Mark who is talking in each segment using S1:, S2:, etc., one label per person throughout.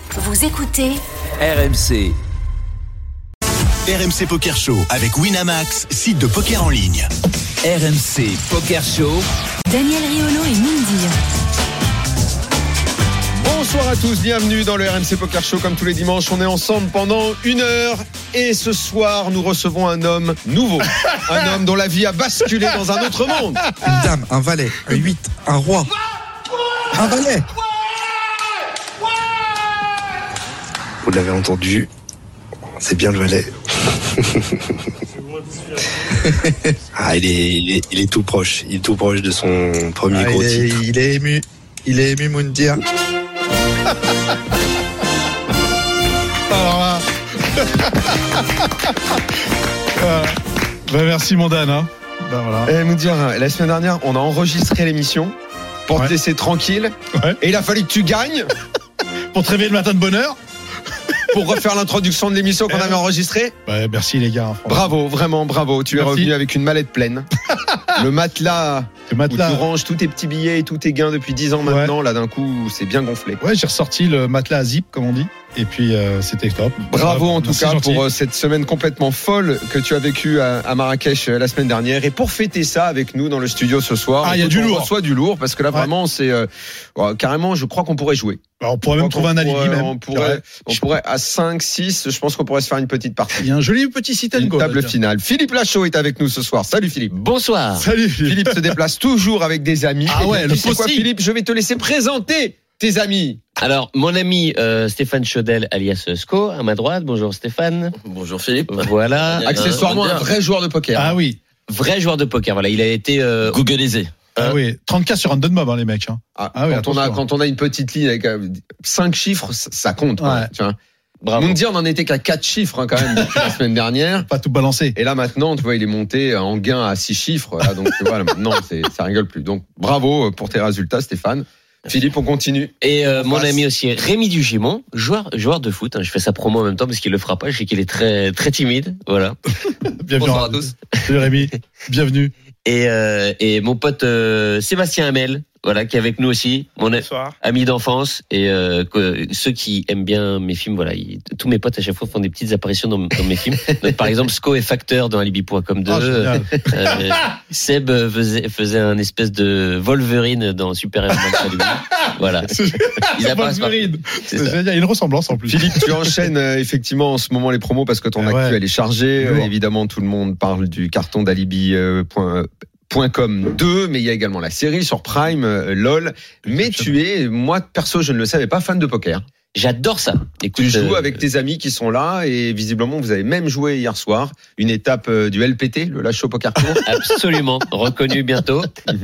S1: Vous écoutez
S2: RMC.
S3: RMC Poker Show avec Winamax, site de poker en ligne.
S2: RMC Poker Show.
S1: Daniel Riolo et Mindy.
S4: Bonsoir à tous, bienvenue dans le RMC Poker Show. Comme tous les dimanches, on est ensemble pendant 1 heure. Et ce soir, nous recevons un homme nouveau. Un homme dont la vie a basculé dans un autre monde.
S5: Une dame, un valet, un 8, un roi, un valet.
S6: Vous l'avez entendu, c'est bien le valet. Ah, il est tout proche. Il est tout proche de son premier gros titre.
S5: Il est ému, Moundir.
S7: Alors là. Merci mon Dan. Hein. Voilà.
S4: Moundir, la semaine dernière, on a enregistré l'émission pour te laisser tranquille.
S7: Ouais.
S4: Et il a fallu que tu gagnes
S7: Pour te réveiller le matin de bonne heure.
S4: pour refaire l'introduction de l'émission qu'on avait enregistrée.
S7: Ouais, merci les gars.
S4: Bravo, vraiment bravo. Tu es revenu avec une mallette pleine. Le matelas où tu ranges tous tes petits billets et tous tes gains depuis 10 ans maintenant. Ouais. Là, d'un coup, c'est bien gonflé.
S7: Ouais, j'ai ressorti le matelas à zip, comme on dit. Et puis, c'était top.
S4: Bravo en tout cas
S7: gentil.
S4: pour cette semaine complètement folle que tu as vécue à Marrakech la semaine dernière. Et pour fêter ça avec nous dans le studio ce soir,
S7: il y a du lourd.
S4: On reçoit du lourd parce que là, vraiment, c'est carrément, je crois qu'on pourrait jouer.
S7: Alors, on pourrait même trouver un alibi même.
S4: On pourrait à 5, 6, je pense qu'on pourrait se faire une petite partie.
S7: Il y a un joli petit sit and go.
S4: Une table finale. Philippe Lachaud est avec nous ce soir. Salut Philippe.
S8: Bonsoir.
S7: Salut
S4: Philippe se déplace toujours avec des amis.
S7: Ah ouais, le
S4: c'est quoi Philippe? Je vais te laisser présenter tes amis.
S8: Alors, mon ami Stéphane Chaudel, alias Sco, à ma droite. Bonjour Stéphane.
S9: Bonjour Philippe.
S8: Voilà.
S4: Accessoirement un vrai joueur de poker.
S7: Ah oui.
S8: Vrai joueur de poker, voilà. Il a été
S9: Googleisé.
S7: Ah oui, 30K sur un Random Mob, les mecs. Hein.
S4: Oui, quand on a une petite ligne avec 5 chiffres, ça compte.
S7: Ouais.
S4: Tu vois.
S8: Bravo.
S4: Moundir, on n'en était qu'à 4 chiffres quand même depuis la semaine dernière.
S7: Pas tout balancer.
S4: Et là maintenant, tu vois, il est monté en gain à 6 chiffres. Là, donc tu vois, là, maintenant, ça rigole plus. Donc bravo pour tes résultats, Stéphane. Philippe, on continue.
S8: Et mon ami aussi, Rémi Dugimon, joueur de foot. Hein. Je fais sa promo en même temps parce qu'il le fera pas. Je sais qu'il est très très timide. Voilà.
S7: Bienvenue
S9: Bonsoir à tous.
S7: Salut Rémi, bienvenue.
S8: Et mon pote Sébastien Hamel, voilà, qui est avec nous aussi, mon ami d'enfance. Et ceux qui aiment bien mes films, voilà, tous mes potes à chaque fois font des petites apparitions dans mes films. Donc, par exemple, Sco est facteur dans Alibi.com 2. Seb faisait un espèce de Wolverine dans Super Hero Man. Voilà.
S7: Il a Wolverine. C'est génial. Il y a une ressemblance en plus.
S4: Philippe, tu enchaînes effectivement en ce moment les promos parce que ton actu elle est chargée. Évidemment, tout le monde parle du carton d'Alibi.com 2, mais il y a également la série sur Prime, LOL. Mais moi perso, je ne le savais pas, fan de poker.
S8: J'adore ça.
S4: Écoute, tu joues avec tes amis qui sont là et visiblement vous avez même joué hier soir une étape du LPT, le Lachaud Poker Tour.
S8: Absolument, reconnu bientôt.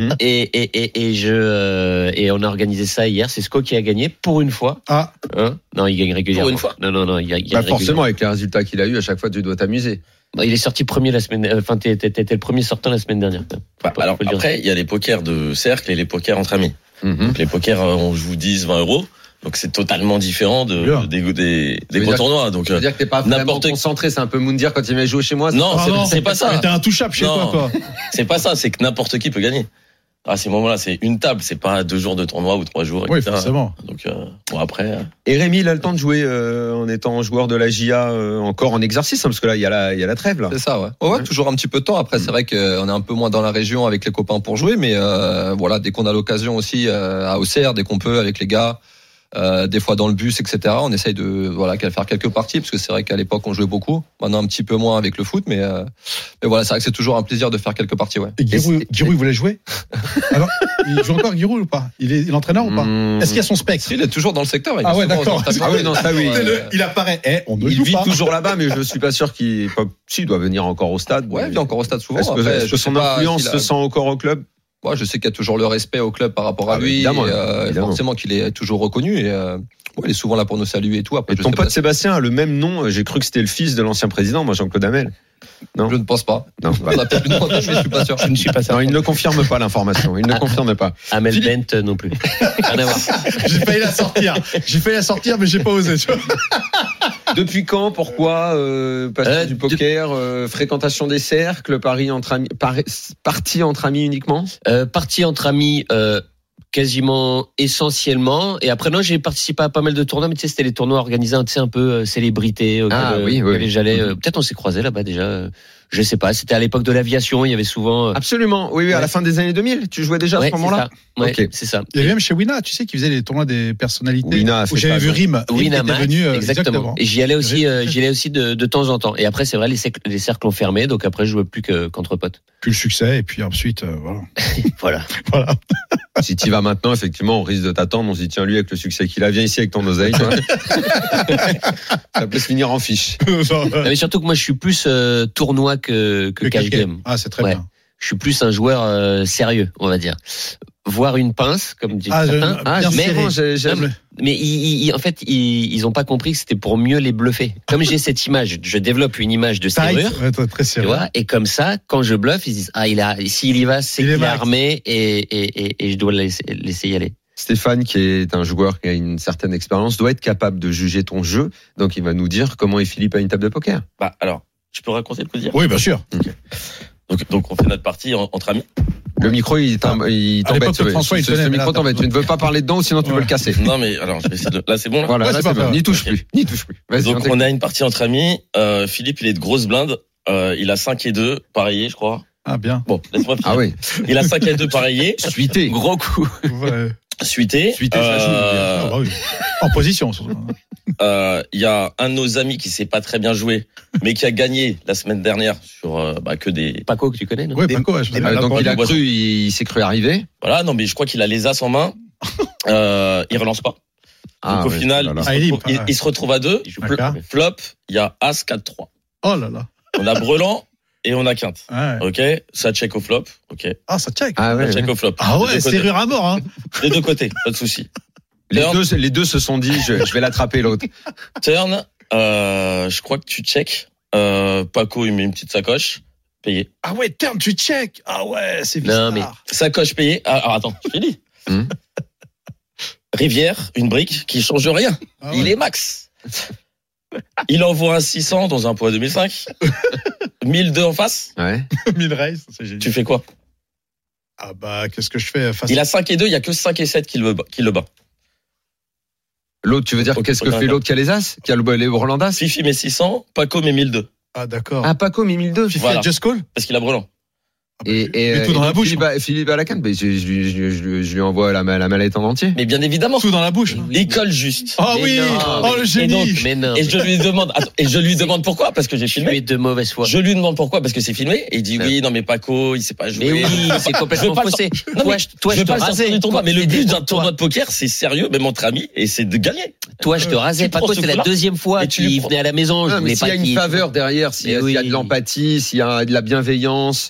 S8: Et on a organisé ça hier. C'est Sco qui a gagné pour une fois.
S7: Ah.
S8: Non, il gagne régulièrement.
S9: Pour une fois.
S8: Non, il gagne
S4: forcément avec les résultats qu'il a eu, à chaque fois tu dois t'amuser.
S8: Il est sorti premier la semaine. Enfin, t'étais le premier sortant la semaine dernière.
S9: Alors après, il y a les pokers de cercle et les pokers entre amis. Donc, les pokers, on joue 10, 20 euros. Donc c'est totalement différent des gros tournois. Donc
S4: ça veut dire que t'es pas vraiment concentré. C'est un peu Moundir quand il va jouer chez moi.
S9: Non, c'est pas ça.
S7: T'es intouchable chez toi.
S9: C'est pas ça. C'est que n'importe qui peut gagner. À ces moments-là, c'est une table. C'est pas 2 jours de tournoi ou 3 jours.
S7: Oui,
S9: etc.
S7: forcément.
S9: Donc après.
S4: Et Rémi, il a le temps de jouer en étant joueur de la GIA encore en exercice, hein, parce que là, il y a la trêve là.
S10: C'est ça, ouais. Ouais, toujours un petit peu de temps. Après, c'est vrai qu'on est un peu moins dans la région avec les copains pour jouer, mais voilà, dès qu'on a l'occasion aussi à Auxerre, dès qu'on peut avec les gars. Des fois dans le bus, etc. On essaye de faire quelques parties parce que c'est vrai qu'à l'époque on jouait beaucoup. Maintenant un petit peu moins avec le foot, mais voilà, c'est vrai que c'est toujours un plaisir de faire quelques parties. Ouais.
S7: Et Giroud, il voulait jouer. Alors, il joue encore Giroud ou pas? Il est l'entraîneur ou pas? Est-ce qu'il y a son spectre?
S10: Il est toujours dans le secteur.
S7: Ah ouais, d'accord.
S4: Ah oui, non, ça oui.
S7: Il apparaît.
S4: Il vit toujours là-bas, mais je suis pas sûr qu'il doit venir encore au stade.
S10: Ouais, il vient encore au stade souvent.
S4: Est-ce que son influence se sent encore au club?
S10: Moi, je sais qu'il y a toujours le respect au club par rapport à lui. Évidemment. Forcément qu'il est toujours reconnu. Et il est souvent là pour nous saluer et tout. Après,
S4: et ton pote Sébastien a le même nom. J'ai cru que c'était le fils de l'ancien président, moi, Jean-Claude Hamel.
S10: Non, je ne pense pas.
S4: Non,
S10: on a peut-être une autre, mais je suis pas sûr.
S8: Je ne suis pas sûr.
S4: Non, il ne confirme pas l'information. Il ne confirme pas.
S8: Amel Bent non plus. Rien à voir.
S7: J'ai failli la sortir, mais j'ai pas osé. Tu vois.
S4: Depuis quand? Pourquoi passer du poker, fréquentation des cercles, partie entre amis uniquement?
S8: Partie entre amis. quasiment essentiellement. Et après, non, j'ai participé à pas mal de tournois, mais tu sais, c'était les tournois organisés, tu sais, un peu célébrités.
S4: Oui.
S8: J'allais, peut-être on s'est croisés là-bas déjà. Je sais pas. C'était à l'époque de l'aviation. Il y avait souvent.
S4: Absolument. Oui, à la fin des années 2000. Tu jouais déjà à ce moment-là?
S8: Ouais,
S4: Ok.
S8: c'est ça.
S7: Il y avait même chez Wina, tu sais, qui faisait les tournois des personnalités.
S4: Wina,
S7: où j'avais vu Rim.
S8: Winamax,
S7: venu,
S8: exactement. Et j'y allais aussi de temps en temps. Et après, c'est vrai, les cercles ont fermé, donc après, je jouais plus qu'entre potes.
S7: Puis le succès, et puis ensuite, voilà.
S8: Voilà.
S4: Si tu y vas maintenant, effectivement, on risque de t'attendre. On se dit, tiens, lui, avec le succès qu'il a, viens ici avec ton oseille. Tu vois. Ça peut se finir en fiche.
S8: Non, mais surtout que moi, je suis plus tournoi que cash game.
S7: Ah, c'est très bien.
S8: Je suis plus un joueur sérieux, on va dire. Voir une pince, comme dit certains. Mais en fait, ils ont pas compris que c'était pour mieux les bluffer. Comme j'ai cette image, je développe une image de serrure.
S7: Très sérieux.
S8: Tu vois, et comme ça, quand je bluffe, ils disent, s'il y va, c'est qu'il est armé et je dois le laisser y aller.
S4: Stéphane, qui est un joueur qui a une certaine expérience, doit être capable de juger ton jeu. Donc, il va nous dire comment est Philippe à une table de poker.
S9: Bah, alors, je peux raconter le coup d'hier?
S7: Oui, bien sûr.
S9: Okay. Donc, on fait notre partie entre amis.
S4: Le micro, il t'embête.
S7: François,
S4: ce micro t'embête. Tu ne veux pas parler dedans, sinon tu veux le casser.
S9: Non, mais alors, je vais essayer de... Là, c'est bon, là?
S4: Voilà, là, c'est bon. N'y touche plus. Vas-y,
S9: donc, on a une partie entre amis. Philippe, il est de grosse blinde. Il a 5 et 2, pareillé, je crois.
S7: Ah, bien.
S9: Bon, laisse-moi finir.
S4: Ah oui.
S9: Il a 5 et 2 pareillé.
S4: Suité.
S8: Gros coup.
S7: Ouais.
S9: Suité,
S4: ça joue.
S7: Oui. En position.
S9: Il y a un de nos amis qui sait pas très bien jouer, mais qui a gagné la semaine dernière sur que des.
S8: Paco, que tu connais, non?
S7: Oui, Paco.
S4: Donc il s'est cru arriver.
S9: Voilà, non, mais je crois qu'il a les as en main. Il relance pas. Donc au final, il se retrouve à 2. Flop, il y a as 4-3.
S7: Oh là là.
S9: On a brelan et on a quinte.
S7: Ouais.
S9: Ok, ça check au flop. Ok.
S7: Ah, ça check.
S4: Ah ouais.
S9: Ça check au flop.
S7: Ah ouais, serrure à mort, hein.
S9: Des deux côtés, pas de souci.
S4: Les deux se sont dit, je vais l'attraper l'autre.
S9: Turn, je crois que tu check. Paco, il met une petite sacoche. Payé.
S7: Ah ouais, turn, tu check. Ah ouais, c'est bizarre.
S8: Non, mais...
S9: Sacoche payée. Alors attends, je te dis. Rivière, une brique qui change rien. Ah ouais. Il est max. Il envoie un 600 dans un poids 2005. 1002 en face.
S4: Ouais.
S7: 1000 raise, c'est génial.
S9: Tu fais quoi?
S7: Ah bah, qu'est-ce que je fais face?
S9: Il a 5 et 2, il y a que 5 et 7 qui le bat.
S4: L'autre, tu veux dire, qu'est-ce que fait l'autre qui a les as? Qui a les Rolandas?
S9: Fifi met 600, Paco met 1002.
S7: Ah d'accord.
S4: Ah, Paco met 1002.
S7: Fifi a just call?
S9: Parce qu'il a brelan.
S4: Et
S7: tout dans la bouche.
S4: Philippe à la canne, je lui envoie la mallette en entier.
S9: Mais bien évidemment.
S7: Tout dans la bouche.
S9: Il colle juste.
S7: Oh oui. Le génie.
S9: Et je lui demande pourquoi, parce que j'ai filmé.
S8: Tu es de mauvaise foi.
S9: Je lui demande pourquoi, parce que c'est filmé. Et il dit oui, non mais Paco, il sait pas jouer.
S8: Mais oui, c'est complètement faussé.
S9: Toi, je te rasais. Mais le but d'un tournoi de poker, c'est sérieux, même entre amis, et c'est de gagner.
S8: Toi, je te rasais. Paco, c'est la deuxième fois qu'il venait à la maison.
S4: Non, mais s'il y a une faveur derrière, s'il y a de l'empathie, s'il y a de la bienveillance.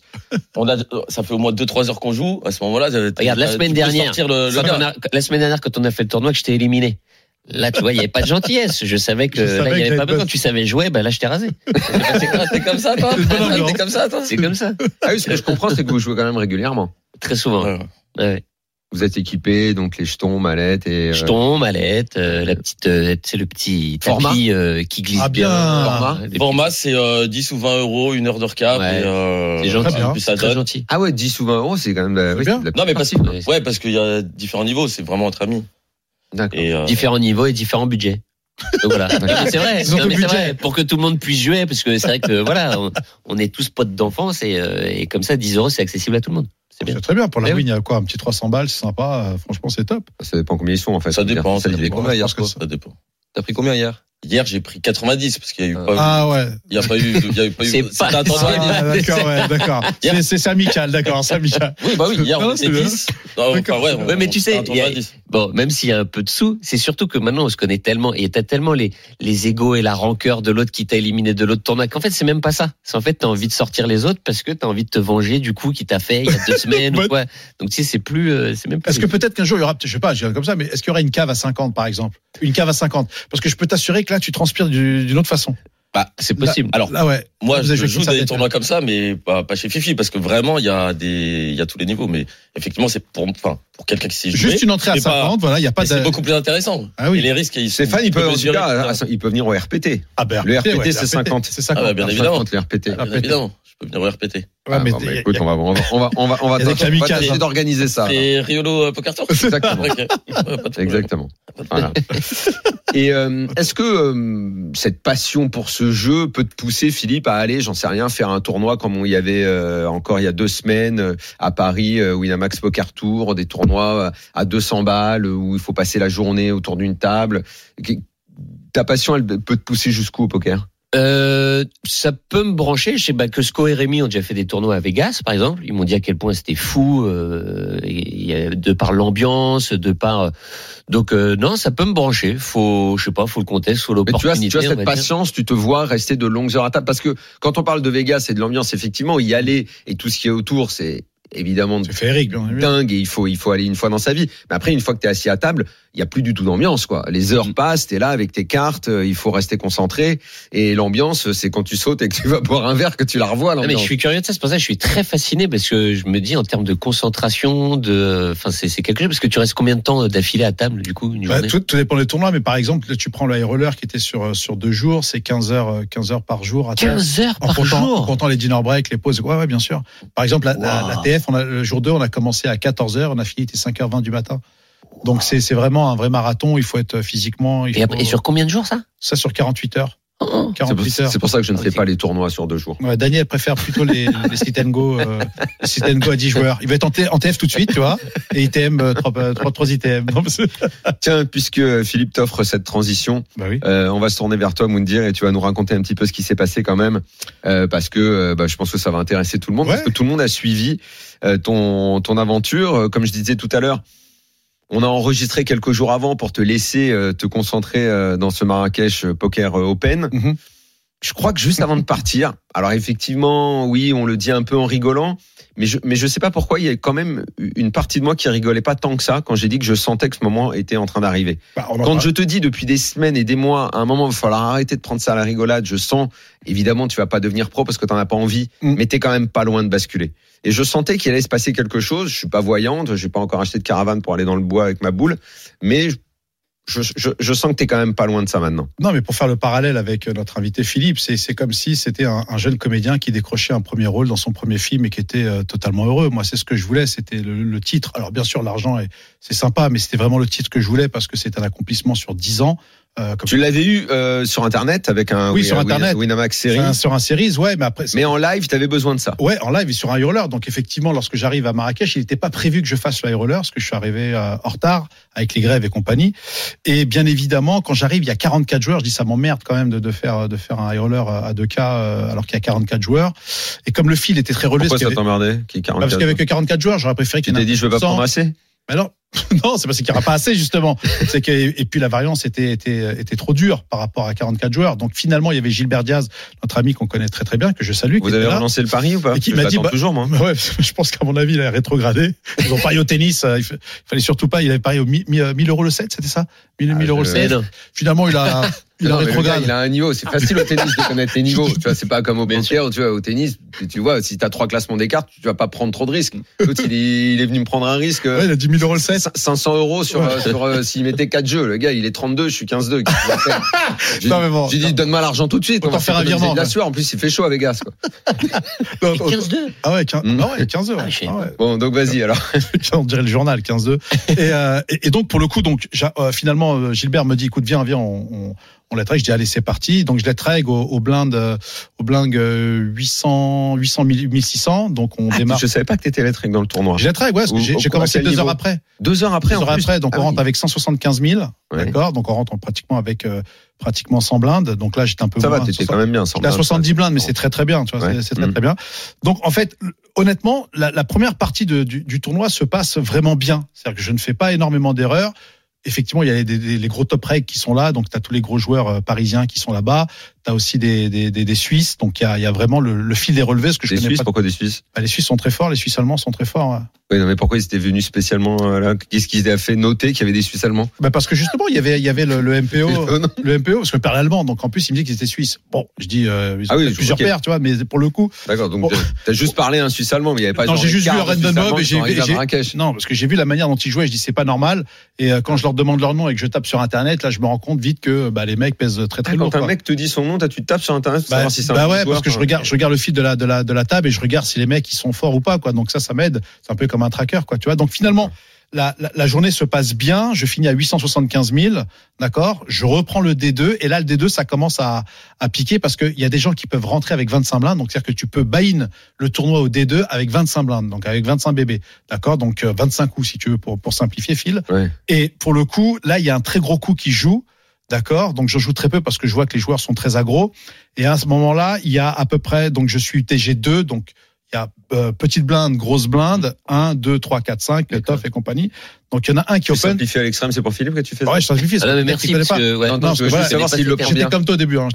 S9: Ça fait au moins 2-3 heures qu'on joue. À ce moment-là,
S8: regarde, la semaine dernière, quand on a fait le tournoi, que je t'ai éliminé. Là, tu vois, il n'y avait pas de gentillesse. Je savais que là, il n'y avait pas besoin. Quand tu savais jouer, là, je t'ai rasé.
S9: C'est comme ça, toi?
S8: C'est comme ça.
S4: Ah oui, ce que je comprends, c'est que vous jouez quand même régulièrement.
S8: Très souvent. Ouais.
S4: Vous êtes équipés, donc les jetons, mallettes et.
S8: Jetons, mallettes, la petite, c'est le petit tapis qui glisse
S7: bien.
S9: Format, c'est 10 ou 20 euros, une heure de recap.
S8: Ouais. C'est gentil.
S9: Très gentil.
S4: Ah ouais, 10 ou 20 euros, c'est quand même.
S9: Non, mais parce qu'il y a différents niveaux. C'est vraiment entre amis.
S4: D'accord.
S8: Différents niveaux et différents budgets. Donc voilà. C'est vrai. C'est vrai. Pour que tout le monde puisse jouer, parce que c'est vrai que voilà, on est tous potes d'enfance et comme ça, 10 euros, c'est accessible à tout le monde.
S7: C'est très bien. Pour la win, il y a quoi? Un petit 300 balles, c'est sympa. Franchement, c'est top.
S4: Ça dépend combien ils sont, en fait.
S9: Ça dépend.
S10: Ça dépend combien hier, quoi.
S9: Ça dépend.
S10: T'as pris combien hier?
S9: Hier, j'ai pris 90 parce qu'il y a eu pas.
S7: Ah ouais.
S9: Il y a pas eu.
S8: C'est pas.
S7: D'accord. C'est amical, d'accord. C'est amical.
S9: Oui, hier on était 10.
S8: Ouais, mais tu sais, bon, même s'il y a un peu de sous, c'est surtout que maintenant on se connaît tellement et t'as tellement les égos et la rancœur de l'autre qui t'a éliminé de l'autre tournoi qu'en fait c'est même pas ça. C'est en fait t'as envie de sortir les autres parce que t'as envie de te venger du coup qui t'a fait il y a 2 semaines ou quoi. Donc tu sais c'est même plus.
S7: Est-ce que peut-être qu'un jour il y aura, je sais pas, je dirais comme ça, mais est-ce qu'il y aura une cave à 50 par exemple? Une cave à 50? Parce que je peux t'assurer que là tu transpires d'une autre façon.
S9: Bah, c'est possible. Alors,
S7: là, ouais.
S9: Moi, je joue des tournois comme ça, mais pas chez Fifi, parce que vraiment, il y a tous les niveaux. Mais effectivement, c'est pour quelqu'un qui sait jouer.
S7: Juste une entrée à 50, voilà, il y a pas de.
S9: C'est beaucoup plus intéressant.
S7: Ah oui.
S9: Et les risques,
S4: Stéphane, il peut venir au RPT.
S7: Ah ben,
S4: le RPT, c'est 50.
S7: C'est 50.
S9: Ah, bien évidemment.
S4: Le RPT.
S9: Bien évidemment. peux venir répéter.
S7: Ouais, mais
S4: écoute, on va tâcher d'organiser ça.
S9: C'est Riolo Poker Tour.
S4: Exactement.
S9: Okay.
S4: Exactement. Voilà. Et est-ce que cette passion pour ce jeu peut te pousser, Philippe, à aller, j'en sais rien, faire un tournoi comme il y avait encore il y a 2 semaines à Paris, Winamax Poker Tour, des tournois à 200 balles où il faut passer la journée autour d'une table. Ta passion, elle peut te pousser jusqu'où au poker?
S8: Ça peut me brancher. Je sais que Sco et Rémi ont déjà fait des tournois à Vegas, par exemple. Ils m'ont dit à quel point c'était fou, de par l'ambiance, de par. Donc non, ça peut me brancher. Faut le contexte, faut l'opportunité.
S4: Mais tu as cette patience, tu te vois rester de longues heures à table, parce que quand on parle de Vegas et de l'ambiance, effectivement, y aller et tout ce qui est autour, c'est évidemment dingue et il faut aller une fois dans sa vie. Mais après, une fois que t'es assis à table, il y a plus du tout d'ambiance, quoi. Les heures passent, t'es là avec tes cartes, il faut rester concentré. Et l'ambiance, c'est quand tu sautes et que tu vas boire un verre que tu la revois, l'ambiance.
S8: Mais je suis curieux de ça, c'est pour ça que je suis très fasciné, parce que je me dis en termes de concentration, c'est quelque chose, parce que tu restes combien de temps d'affilée à table, du coup, une journée?
S7: Tout dépend des tournois, mais par exemple, là, tu prends le high roller qui était sur 2 jours, c'est 15 heures par jour.
S8: 15 heures par jour?
S7: En comptant les dinner breaks, les pauses. Ouais, bien sûr. Par exemple, la TF, le jour 2, on a commencé à 14h, on a fini, il était 5h20 du matin. Donc c'est vraiment un vrai marathon, il faut être physiquement...
S8: Et sur combien de jours, ça?
S7: Ça sur 48 heures.
S4: 48 heures. C'est pour ça que je ne fais pas les tournois sur 2 jours.
S7: Ouais, Daniel préfère plutôt les sit and go, sit and go à 10 joueurs. Il va être en TF tout de suite, tu vois, et ITM, 3 ITM.
S4: Tiens, puisque Philippe t'offre cette transition,
S7: oui.
S4: On va se tourner vers toi, Moundir, et tu vas nous raconter un petit peu ce qui s'est passé quand même, parce que je pense que ça va intéresser tout le monde, parce que tout le monde a suivi ton aventure. Comme je disais tout à l'heure, on a enregistré quelques jours avant pour te laisser te concentrer dans ce Marrakech Poker Open. Mm-hmm. Je crois que juste avant de partir, alors effectivement, oui, on le dit un peu en rigolant, mais je sais pas pourquoi, il y a quand même une partie de moi qui rigolait pas tant que ça quand j'ai dit que je sentais que ce moment était en train d'arriver. Quand je te dis depuis des semaines et des mois, à un moment, il va falloir arrêter de prendre ça à la rigolade, je sens, évidemment, tu vas pas devenir pro parce que t'en as pas envie, mais t'es quand même pas loin de basculer. Et je sentais qu'il allait se passer quelque chose. Je suis pas voyante, j'ai pas encore acheté de caravane pour aller dans le bois avec ma boule, mais je sens que t'es quand même pas loin de ça maintenant.
S7: Non, mais pour faire le parallèle avec notre invité Philippe, c'est comme si c'était un jeune comédien qui décrochait un premier rôle dans son premier film et qui était totalement heureux. Moi, c'est ce que je voulais, c'était le titre. Alors bien sûr, l'argent, c'est sympa, mais c'était vraiment le titre que je voulais parce que c'est un accomplissement sur 10 ans.
S4: Tu l'avais eu sur Internet avec un Winamax série.
S7: Sur un series, ouais, mais après.
S4: Mais en live, t'avais besoin de ça.
S7: Ouais, en live et sur un high roller. Donc effectivement, lorsque j'arrive à Marrakech, il n'était pas prévu que je fasse le high roller parce que je suis arrivé en retard avec les grèves et compagnie. Et bien évidemment, quand j'arrive, il y a 44 joueurs. Je dis ça m'emmerde quand même de faire un high roller à 2K alors qu'il y a 44 joueurs. Et comme le fil était très relevé.
S4: Pourquoi ça t'emmerdait
S7: parce qu'il y avait que 44 joueurs, j'aurais préféré qu'il y en ait.
S4: Tu t'es dit, je veux pas prendre assez.
S7: Mais non, c'est parce qu'il n'y aura pas assez justement. C'est que et puis la variance était trop dure par rapport à 44 joueurs. Donc finalement, il y avait Gilbert Diaz, notre ami qu'on connaît très très bien, que je salue.
S4: Vous avez relancé le pari ou pas?
S7: Et qui m'a dit
S4: toujours moi.
S7: Ouais, je pense qu'à mon avis, il a rétrogradé. Ils ont parié au tennis. Il fallait surtout pas. Il avait parié au 1000 € le 7, c'était ça? 1000 € le 7. Finalement, il a rétrogradé.
S4: Il a un niveau. C'est facile au tennis de connaître les niveaux. Tu vois, c'est pas comme au poker. Tu vois, au tennis, tu vois, si t'as 3 classements d'écart, tu vas pas prprendre trop de risques. L'autre, il est venu me prendre un risque.
S7: Ouais, il a 10 000 € le 7.
S4: 500 € sur s'il mettait 4 jeux. Le gars, il est 32, je suis 15-2. J'ai dit, donne-moi l'argent tout de suite.
S7: On va faire un virement.
S4: De la sueur. En plus, il fait chaud à Vegas, quoi.
S8: 15-2.
S7: Ah ouais, 15-2. Ouais.
S4: Bon, donc vas-y, alors.
S7: On dirait le journal, 15-2. Et donc, pour le coup, finalement, Gilbert me dit, écoute, viens, on la trade. Je dis, allez, c'est parti. Donc, je la trade au blind 800, 1600. Donc, on démarre.
S4: Je savais pas que t'étais la trade dans le tournoi.
S7: Je la trade, ouais, parce que j'ai commencé 2 heures après.
S4: 2 heures après,
S7: donc on rentre avec 175 000. Ouais. D'accord. Donc, on rentre pratiquement avec, pratiquement 100 blindes. Donc là, j'étais un peu
S4: ça moins. Ça va, t'étais quand même bien, 100
S7: blindes. 70 blindes, mais c'est très, très bien, tu vois, c'est très, très bien. Donc, en fait, honnêtement, la première partie du tournoi se passe vraiment bien. C'est-à-dire que je ne fais pas énormément d'erreurs. Effectivement, il y a les gros top regs qui sont là, donc tu as tous les gros joueurs parisiens qui sont là-bas. Tu as aussi des Suisses, donc il y a vraiment le fil des relevés. Ce que je connais
S4: Suisses,
S7: pas.
S4: Pourquoi des Suisses?
S7: Les Suisses sont très forts, les Suisses allemands sont très forts. Ouais.
S4: Oui, non, mais pourquoi ils étaient venus spécialement là? Qu'est-ce qui a fait noter qu'il y avait des Suisses allemands?
S7: Parce que justement, il y avait le MPO, parce que je parle allemand, donc en plus il me dit qu'ils étaient suisses. Bon, je dis plusieurs paires, tu vois, mais pour le coup.
S4: D'accord, donc t'as juste parlé un Suisse allemand, mais il y avait pas.
S7: Non, j'ai juste vu Random Bob et non, parce que j'ai vu la manière dont ils jouaient, je dis c'est pas normal. Et quand je leur demande leur nom et que je tape sur internet, là je me rends compte vite que les mecs pèsent très très lourd.
S4: Quand un mec te dit son nom, sinon, tu te tapes sur Internet pour savoir si c'est un
S7: ouais,
S4: joueur,
S7: parce que je regarde le fil de la table et je regarde si les mecs ils sont forts ou pas, quoi. Donc ça m'aide. C'est un peu comme un tracker, quoi. Tu vois. Donc finalement, la journée se passe bien. Je finis à 875 000, d'accord. Je reprends le D2 et là le D2 ça commence à piquer parce qu'il y a des gens qui peuvent rentrer avec 25 blindes. Donc c'est-à-dire que tu peux buy-in le tournoi au D2 avec 25 blindes, donc avec 25 bébés, d'accord. Donc 25 coups si tu veux pour simplifier, Phil.
S4: Ouais.
S7: Et pour le coup, là il y a un très gros coup qui joue. D'accord, donc je joue très peu parce que je vois que les joueurs sont très aggro. Et à ce moment-là, il y a à peu près, donc je suis TG2, donc il y a petite blinde, grosse blinde, 1, 2, 3, 4, 5, Toff et compagnie. Donc il y en a un qui open.
S4: Simplifié à l'extrême, c'est pour Philippe que tu fais ça?
S7: Ouais, je simplifie.
S8: Ah, merci, parce que, ouais.
S4: Non, je veux savoir s'il le prend bien.
S7: J'étais comme toi au début.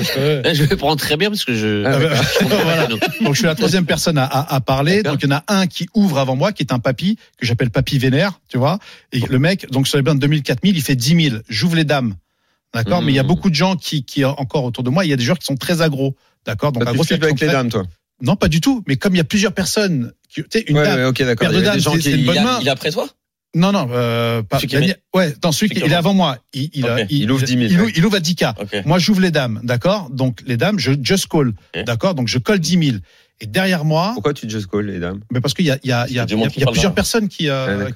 S8: Je vais prendre très bien parce que
S7: voilà. Donc je suis la troisième personne à parler. Donc il y en a un qui ouvre avant moi, qui est un papy, que j'appelle papy vénère, tu vois. Et le mec, donc sur les blindes 2000, 4000, il fait 10 000. J'ouvre les dames. D'accord, mais il y a beaucoup de gens qui encore autour de moi, il y a des joueurs qui sont très aggro. D'accord, donc
S4: tu flippes avec les dames, toi?
S7: Non, pas du tout. Mais comme il y a plusieurs personnes, tu sais, une dame,
S4: ok, d'accord.
S7: paire de dames, c'est une bonne main.
S9: Il est après toi?
S7: Non, pas. Dans celui qui il est avant moi. Il
S4: ouvre 10 000.
S7: Il ouvre à 10K. Okay. Moi, j'ouvre les dames, d'accord. Donc les dames, je just call, d'accord. Donc je colle 10 000. Et derrière moi.
S4: Pourquoi tu just call les dames?
S7: Mais parce qu'il y a plusieurs personnes qui.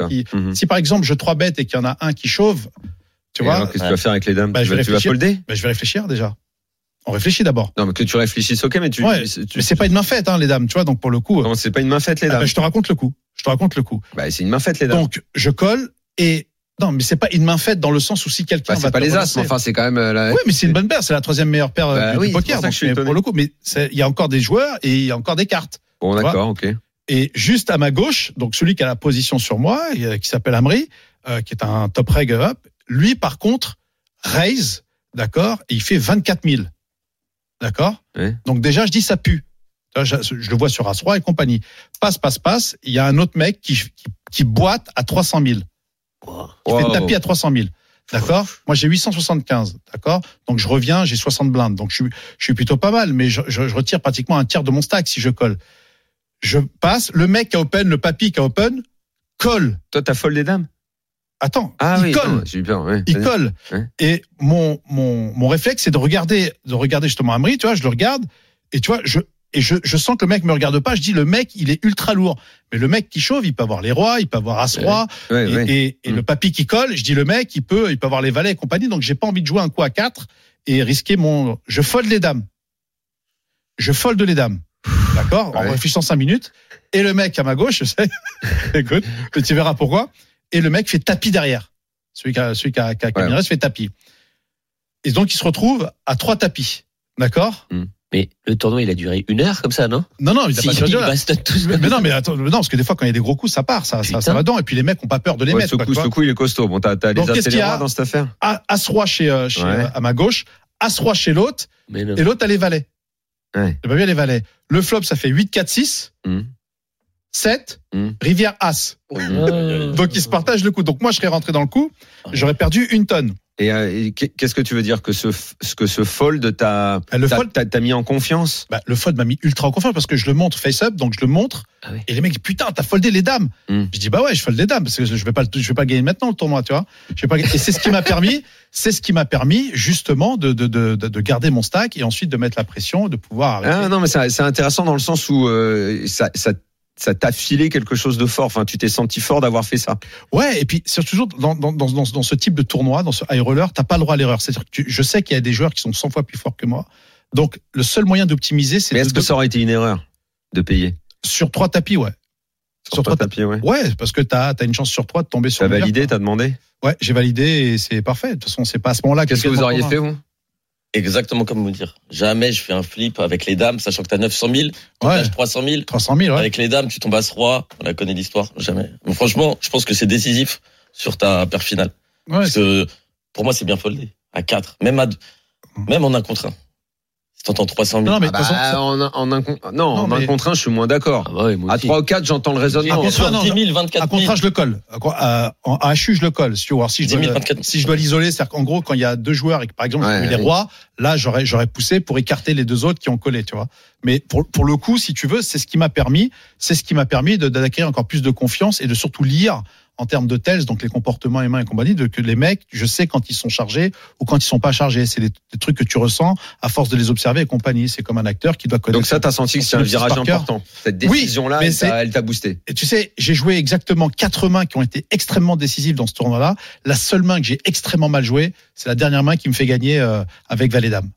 S7: Si par exemple je 3 bêtes et qu'il y en a un qui chauve. Tu vois,
S4: qu'est-ce que tu vas faire avec les dames?
S7: Tu vas
S4: folder?
S7: Je vais réfléchir déjà. On réfléchit d'abord.
S4: Non, mais que tu réfléchisses, ok, mais
S7: mais c'est pas une main faite, hein, les dames, tu vois, donc pour le coup.
S4: Non, c'est pas une main faite, les dames.
S7: Je te raconte le coup.
S4: Bah, c'est une main faite, les dames.
S7: Donc, je colle et, non, mais c'est pas une main faite dans le sens où si quelqu'un va.
S4: C'est pas les as, mais enfin, c'est quand même
S7: Oui, mais c'est une bonne paire, c'est la 3e meilleure paire du poker, donc, pour le coup. Mais il y a encore des joueurs et il y a encore des cartes.
S4: Bon, d'accord, ok.
S7: Et juste à ma gauche, donc celui qui a la position sur moi, qui s'appelle Amri, qui est un top reg up, lui, par contre, raise, d'accord, et il fait 24 000. D'accord?
S4: Oui.
S7: Donc déjà, je dis ça pue. Je le vois sur As-Roi et compagnie. Passe. Il y a un autre mec qui boite à 300 000. Qui fait tapis à 300 000. D'accord? Moi, j'ai 875. D'accord? Donc je reviens, j'ai 60 blindes. Donc je suis plutôt pas mal, mais je retire pratiquement un tiers de mon stack si je colle. Je passe, le mec qui a open, le papy qui a open, colle.
S4: Toi, t'as fold les dames?
S7: Attends, il colle.
S4: Non, j'ai eu peur, ouais.
S7: Il colle. Ouais. Et mon réflexe, c'est de regarder justement Amri, tu vois, je le regarde, et tu vois, je sens que le mec me regarde pas, je dis, le mec, il est ultra lourd. Mais le mec qui chauve, il peut avoir les rois, il peut avoir As-Roi, et le papy qui colle, je dis, le mec, il peut avoir les valets et compagnie, donc j'ai pas envie de jouer un coup à 4 et risquer je fold les dames. D'accord? En réfléchissant 5 minutes. Et le mec à ma gauche, je sais, écoute, tu verras pourquoi. Et le mec fait tapis derrière. Celui qui a Camirez fait tapis. Et donc, il se retrouve à 3 tapis. D'accord?
S8: Mais le tournoi, il a duré 1 heure comme ça, non?
S7: Non, il a pas duré.
S8: Mais
S7: non, mais attends, parce que des fois, quand il y a des gros coups, ça part, ça va dedans. Et puis les mecs ont pas peur de les mettre.
S4: Ce coup, il est costaud. Bon, t'as les as et les rois dans cette affaire.
S7: As-Roi à ma gauche, As-Roi chez l'autre, et l'autre a les valets.
S4: Ouais.
S7: J'ai pas bien les valets. Le flop, ça fait 8, 4, 6. 7, Rivière As. Donc ils se partagent le coup. Donc moi je serais rentré dans le coup, j'aurais perdu 1 tonne.
S4: Et qu'est-ce que tu veux dire que ce fold t'a mis en confiance?
S7: Le fold m'a mis ultra en confiance parce que je le montre face up, donc je le montre. Et les mecs disent putain, t'as foldé les dames. Je dis ouais, je fold les dames parce que je vais pas gagner maintenant le tournoi, tu vois. Et c'est ce qui m'a permis justement de garder mon stack et ensuite de mettre la pression, de pouvoir arrêter.
S4: Ah non, mais c'est intéressant dans le sens où ça t'a filé quelque chose de fort. Enfin, tu t'es senti fort d'avoir fait ça.
S7: Ouais, et puis c'est toujours dans ce type de tournoi, dans ce high roller, t'as pas le droit à l'erreur. C'est-à-dire que je sais qu'il y a des joueurs qui sont 100 fois plus forts que moi. Donc le seul moyen d'optimiser, c'est.
S4: Mais est-ce que ça aurait été une erreur de payer?
S7: Sur 3 tapis, ouais.
S4: Sur 3 tapis, ouais.
S7: Ouais, parce que t'as une chance sur 3 de tomber sur.
S4: T'as validé, t'as demandé? Ouais,
S7: j'ai validé et c'est parfait. De toute façon, c'est pas à ce moment-là.
S4: Qu'est-ce que vous auriez fait, vous?
S9: Exactement comme vous dire. Jamais je fais un flip avec les dames, sachant que t'as 900 000, t'as 300 000.
S7: 300 000, ouais.
S9: Avec les dames, tu tombes à As-Roi. On la connaît l'histoire. Jamais. Mais franchement, je pense que c'est décisif sur ta paire finale.
S7: Ouais,
S9: parce que, pour moi, c'est bien foldé. À 4. Même en 1 contre 1. Si t'entends 300 000.
S4: Non, mais en un contre 1, je suis moins d'accord. À 3 ou 4, j'entends le raisonnement.
S9: Sur 10 000, 24 000.
S7: À contrat, je le colle. En HU, je le colle. Si je dois l'isoler, c'est-à-dire qu'en gros, quand il y a 2 joueurs et que, par exemple, j'ai mis les rois, là, j'aurais poussé pour écarter les 2 autres qui ont collé, tu vois. Mais pour le coup, si tu veux, c'est ce qui m'a permis d'acquérir encore plus de confiance et de surtout lire en termes de TELS, donc les comportements humains et compagnie, que les mecs, je sais quand ils sont chargés ou quand ils sont pas chargés. C'est des trucs que tu ressens à force de les observer et compagnie. C'est comme un acteur qui doit connaître.
S4: Donc ça, t'as senti que c'est un virage important. Cette décision-là, elle t'a boosté.
S7: Et tu sais, j'ai joué exactement 4 mains qui ont été extrêmement décisives dans ce tournoi-là. La seule main que j'ai extrêmement mal jouée, c'est la dernière main qui me fait gagner avec Valet-Dame.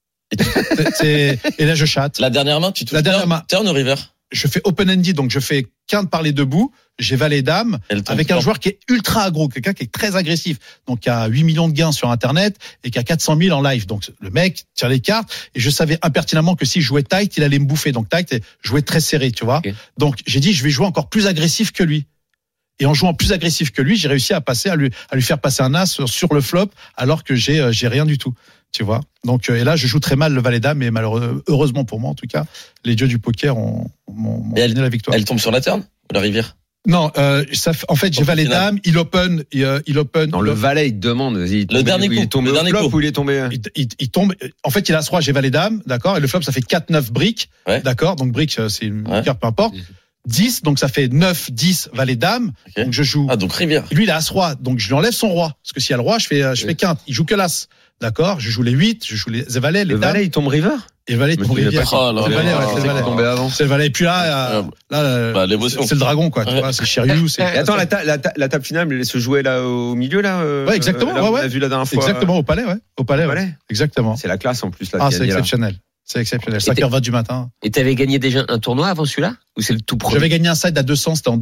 S7: Et là, je chatte.
S9: La dernière main, tu touches turn ou river?
S7: Je fais open-ended, donc je fais quinte par les deux bouts. J'ai Valet-Dame avec un joueur qui est ultra aggro, quelqu'un qui est très agressif, donc qui a 8 millions de gains sur Internet et qui a 400 000 en live. Donc le mec tire les cartes et je savais impertinemment que si je jouais tight, il allait me bouffer. Donc tight, jouer très serré, tu vois. Okay. Donc j'ai dit, je vais jouer encore plus agressif que lui. Et en jouant plus agressif que lui, j'ai réussi à lui faire passer un as sur le flop alors que j'ai rien du tout. Tu vois. Donc et là je joue très mal le Valet-Dame, mais heureusement pour moi en tout cas, les dieux du poker m'ont donné la victoire.
S9: Elle tombe sur la turn ou la rivière?
S7: Non, en fait j'ai Valet-Dame, il open.
S4: Non, le Valet il demande.
S9: Le dernier coup,
S4: il tombe le flop ou il est tombé.
S7: Il tombe. En fait il a As-Roi, j'ai Valet-Dame, d'accord. Et le flop ça fait 4-9 briques, d'accord. Donc briques c'est une carte peu importe. 10, donc ça fait 9, 10, Valet-Dame. Okay. Donc je joue.
S9: Ah, donc rivière.
S7: Lui, il a As-Roi. Donc je lui enlève son roi. Parce que s'il y a le roi, je fais quinte. Il joue que l'As. D'accord? Je joue les 8, je joue les valets, les dames.
S4: Le Valet, il tombe river?
S7: Et le Valet, il tombe rivière.
S4: Oh, là,
S7: c'est le Valet.
S4: Tombé avant.
S7: C'est le Valet. Et puis là, c'est le dragon, quoi. Tu vois, c'est Shiryu.
S4: Attends, la table finale, elle se jouait là au milieu, là?
S7: Ouais, exactement.
S4: On l'a vu la dernière fois.
S7: Exactement, au palais, ouais. Au palais. Exactement.
S4: C'est la classe, en plus, là.
S7: Ah, c'est exceptionnel. C'est exceptionnel. 5h20 du matin.
S8: Et t'avais gagné déjà un tournoi avant celui-là? Ou c'est le tout premier?
S7: J'avais gagné un side à 200, c'était en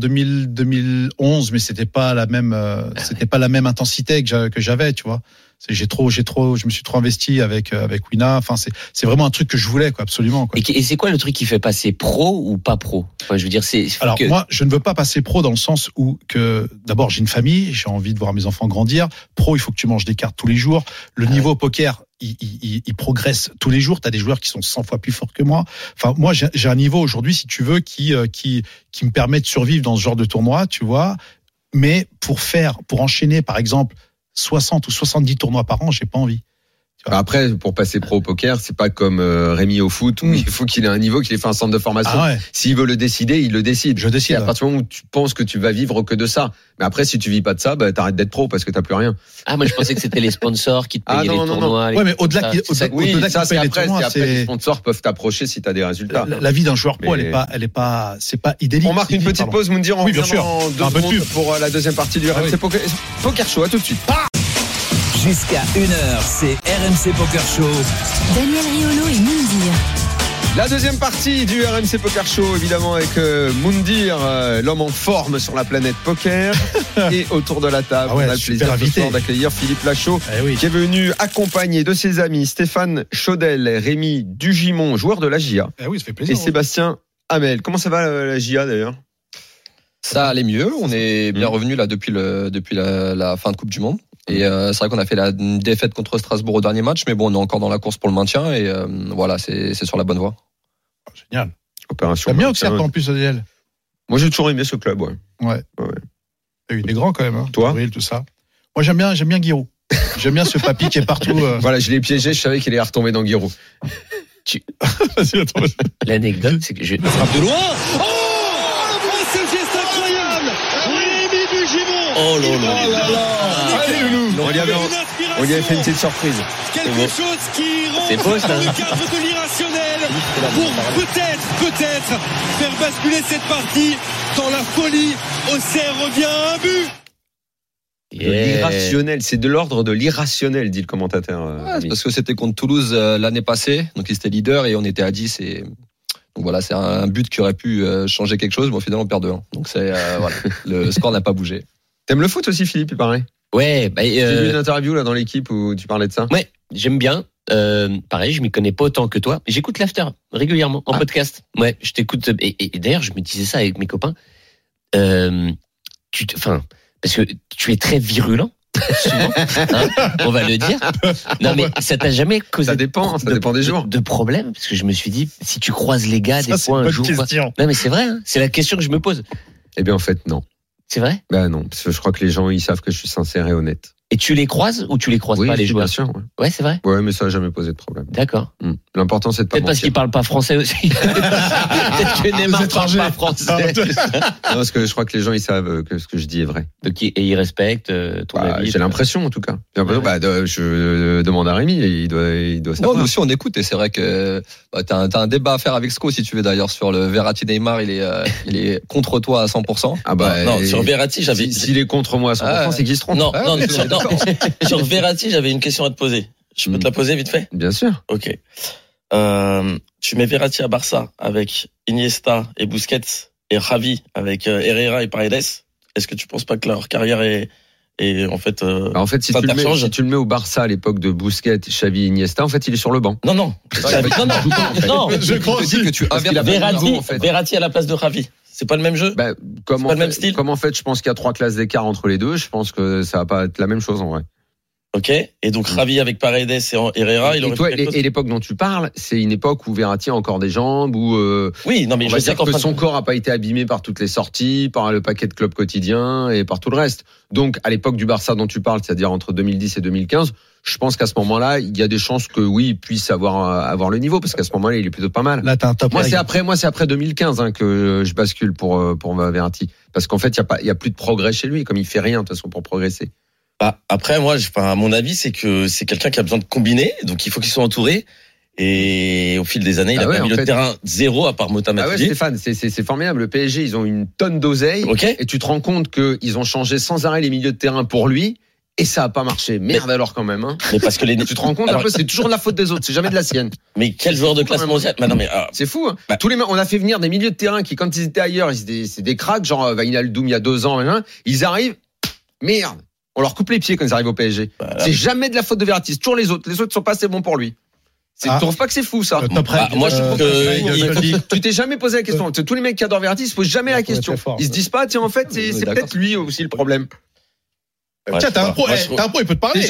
S7: 2011, mais c'était pas la même intensité que j'avais, tu vois. Je me suis trop investi avec Wina. Enfin, c'est vraiment un truc que je voulais, quoi, absolument, quoi.
S8: Et c'est quoi le truc qui fait passer pro ou pas pro? Enfin, je veux dire,
S7: alors, moi, je ne veux pas passer pro dans le sens où d'abord, j'ai une famille, j'ai envie de voir mes enfants grandir. Pro, il faut que tu manges des cartes tous les jours. Le niveau poker, il progresse tous les jours. T'as des joueurs qui sont 100 fois plus forts que moi. Enfin, moi, j'ai un niveau aujourd'hui, si tu veux, qui me permet de survivre dans ce genre de tournoi, tu vois. Mais pour enchaîner, par exemple, 60 ou 70 tournois par an, j'ai pas envie.
S4: Après, pour passer pro au poker, c'est pas comme Rémi au foot où il faut qu'il ait un niveau, qu'il ait fait un centre de formation.
S7: Ah ouais.
S4: S'il veut le décider, il le décide.
S7: Je décide.
S4: Et à partir du moment où tu penses que tu vas vivre que de ça. Mais après, si tu vis pas de ça, t'arrêtes d'être pro parce que t'as plus rien.
S8: Ah, moi, je pensais que c'était les sponsors qui te payaient les tournois.
S7: Ouais, mais au-delà
S4: c'est après, les sponsors peuvent t'approcher si t'as des résultats.
S7: La vie d'un joueur pro, c'est pas idéal.
S4: On marque une petite pause, Moundir. On
S7: revient
S4: dans 2 secondes pour la deuxième partie du RMC Poker Show. À tout de suite.
S2: Jusqu'à 1h, c'est RMC Poker Show.
S1: Daniel Riolo et Moundir.
S4: La deuxième partie du RMC Poker Show, évidemment, avec Moundir, l'homme en forme sur la planète poker. Et autour de la table, on a le plaisir ce soir d'accueillir Philippe Lachaud, qui est venu accompagné de ses amis Stéphane Chaudel, Rémi Dugimon, joueur de la GIA.
S7: Oui, ça fait plaisir.
S4: Et Sébastien Hamel. Comment ça va la GIA d'ailleurs?
S10: Ça allait mieux. On est bien revenu là depuis la fin de Coupe du Monde. Et c'est vrai qu'on a fait la défaite contre Strasbourg au dernier match, mais bon, on est encore dans la course pour le maintien et voilà, c'est sur la bonne voie.
S7: Génial.
S4: Opération.
S7: T'as bien Auxerre en plus, Daniel?
S4: Moi, j'ai toujours aimé ce club, ouais.
S7: T'as eu des grands quand même, hein.
S4: Toi?
S7: Avril, tout ça. Moi, j'aime bien Giroud. J'aime bien ce papy qui est partout.
S4: Voilà, je l'ai piégé, je savais qu'il allait retomber dans Giroud.
S7: Vas-y, attends.
S8: L'anecdote, c'est que je
S11: frappe de loin. C'est le geste incroyable. Rémi Dugimon.
S9: Oh là là.
S4: Allez, Loulou. On lui avait fait une petite surprise.
S11: Quelque chose qui rentre dans le cadre de l'irrationnel pour peut-être faire basculer cette partie dans la folie. Auxerre revient à un but.
S4: L'irrationnel, c'est de l'ordre de l'irrationnel, dit le commentateur.
S10: C'est parce que c'était contre Toulouse l'année passée, donc ils étaient leaders et on était à 10 et donc voilà, c'est un but qui aurait pu changer quelque chose, mais au final on perd 2-1. Donc c'est voilà, le score n'a pas bougé.
S4: T'aimes le foot aussi, Philippe, il paraît?
S8: Ouais,
S4: j'ai vu une interview là dans l'équipe où tu parlais de ça.
S8: Ouais, j'aime bien. Pareil, je m'y connais pas autant que toi. J'écoute l'after régulièrement en podcast. Ouais, je t'écoute. Et d'ailleurs, je me disais ça avec mes copains. Parce que tu es très virulent. Souvent, on va le dire. Non, mais ça t'a jamais causé.
S4: Ça dépend des jours.
S8: De problème, parce que je me suis dit, si tu croises les gars, des fois un jour. Non, mais c'est vrai, hein, c'est la question que je me pose.
S4: Eh bien, en fait, non.
S8: C'est vrai?
S4: Ben non, parce que je crois que les gens, ils savent que je suis sincère et honnête.
S8: Et tu les croises ou tu les croises pas, les joueurs?
S4: Bien sûr.
S8: Ouais, c'est vrai.
S4: Ouais, mais ça n'a jamais posé de problème.
S8: D'accord.
S4: L'important, c'est de pas
S8: peut-être parce qu'ils parlent pas français aussi. Peut-être que Neymar parle pas français.
S4: Non, parce que je crois que les gens, ils savent que ce que je dis est vrai.
S8: Et ils respectent ton avis.
S4: J'ai l'impression, en tout cas. Je demande à Rémi, il doit savoir.
S10: Non, nous aussi, on écoute, et c'est vrai que t'as un débat à faire avec Sco, si tu veux, d'ailleurs, sur le Verratti Neymar, il est contre toi à 100%.
S9: Non, sur Verratti, j'avais.
S4: S'il est contre moi à 100%, c'est qu'il se trompe.
S9: Non, sur Verratti, j'avais une question à te poser. Je peux te la poser vite fait?
S4: Bien sûr.
S9: Ok. Tu mets Verratti à Barça avec Iniesta et Busquets et Xavi avec Herrera et Paredes. Est-ce que tu penses pas que leur carrière est en fait
S4: si tu le mets au Barça à l'époque de Busquets, Xavi, Iniesta, en fait, il est sur le banc.
S9: Non.
S10: Je crois aussi que tu
S9: Verratti à la place de Xavi. C'est pas le même jeu?
S4: C'est pas le même style? Comme en fait, je pense qu'il y a 3 classes d'écart entre les deux, je pense que ça va pas être la même chose en vrai.
S9: Ok. Et donc, Xavi avec Paredes et Herrera, il aurait fait quelque chose.
S4: Et l'époque dont tu parles, c'est une époque où Verratti a encore des jambes, où,
S9: oui, non, mais
S4: je sais que son corps a pas été abîmé par toutes les sorties, par le paquet de clubs quotidiens et par tout le reste. Donc, à l'époque du Barça dont tu parles, c'est-à-dire entre 2010 et 2015, je pense qu'à ce moment-là, il y a des chances que oui, il puisse avoir le niveau, parce qu'à ce moment-là, il est plutôt pas mal.
S7: Là, t'as un top.
S4: Moi, c'est après 2015, que je bascule pour Verratti. Parce qu'en fait, il y a plus de progrès chez lui, comme il fait rien, de toute façon, pour progresser.
S9: Après, moi, à mon avis, c'est que c'est quelqu'un qui a besoin de combiner, donc il faut qu'il soit entouré. Et au fil des années, il a pas mis le terrain zéro à part Mota Matuidi.
S4: Stéphane, c'est formidable. Le PSG, ils ont une tonne d'oseille.
S9: Okay.
S4: Et tu te rends compte qu'ils ont changé sans arrêt les milieux de terrain pour lui. Et ça a pas marché. Merde alors quand même. Hein.
S9: Mais parce que tu
S4: te rends compte un peu, c'est toujours de la faute des autres, c'est jamais de la sienne.
S9: Mais quel joueur de classe mondiale?
S4: C'est fou. Hein. On a fait venir des milieux de terrain qui, quand ils étaient ailleurs, c'est des cracks, genre Wijnaldum il y a 2 ans, ils arrivent. Merde. On leur coupe les pieds quand ils arrivent au PSG. C'est jamais de la faute de Verratti, c'est toujours les autres. Les autres sont pas assez bons pour lui. Tu trouves pas que c'est fou ça?
S9: Moi je trouve que
S4: tu t'es jamais posé la question. Tous les mecs qui adorent Verratti, ils se posent jamais la question. Ils se disent pas, tiens en fait c'est peut-être lui aussi le problème.
S7: Tiens, t'as un pro, il peut te parler.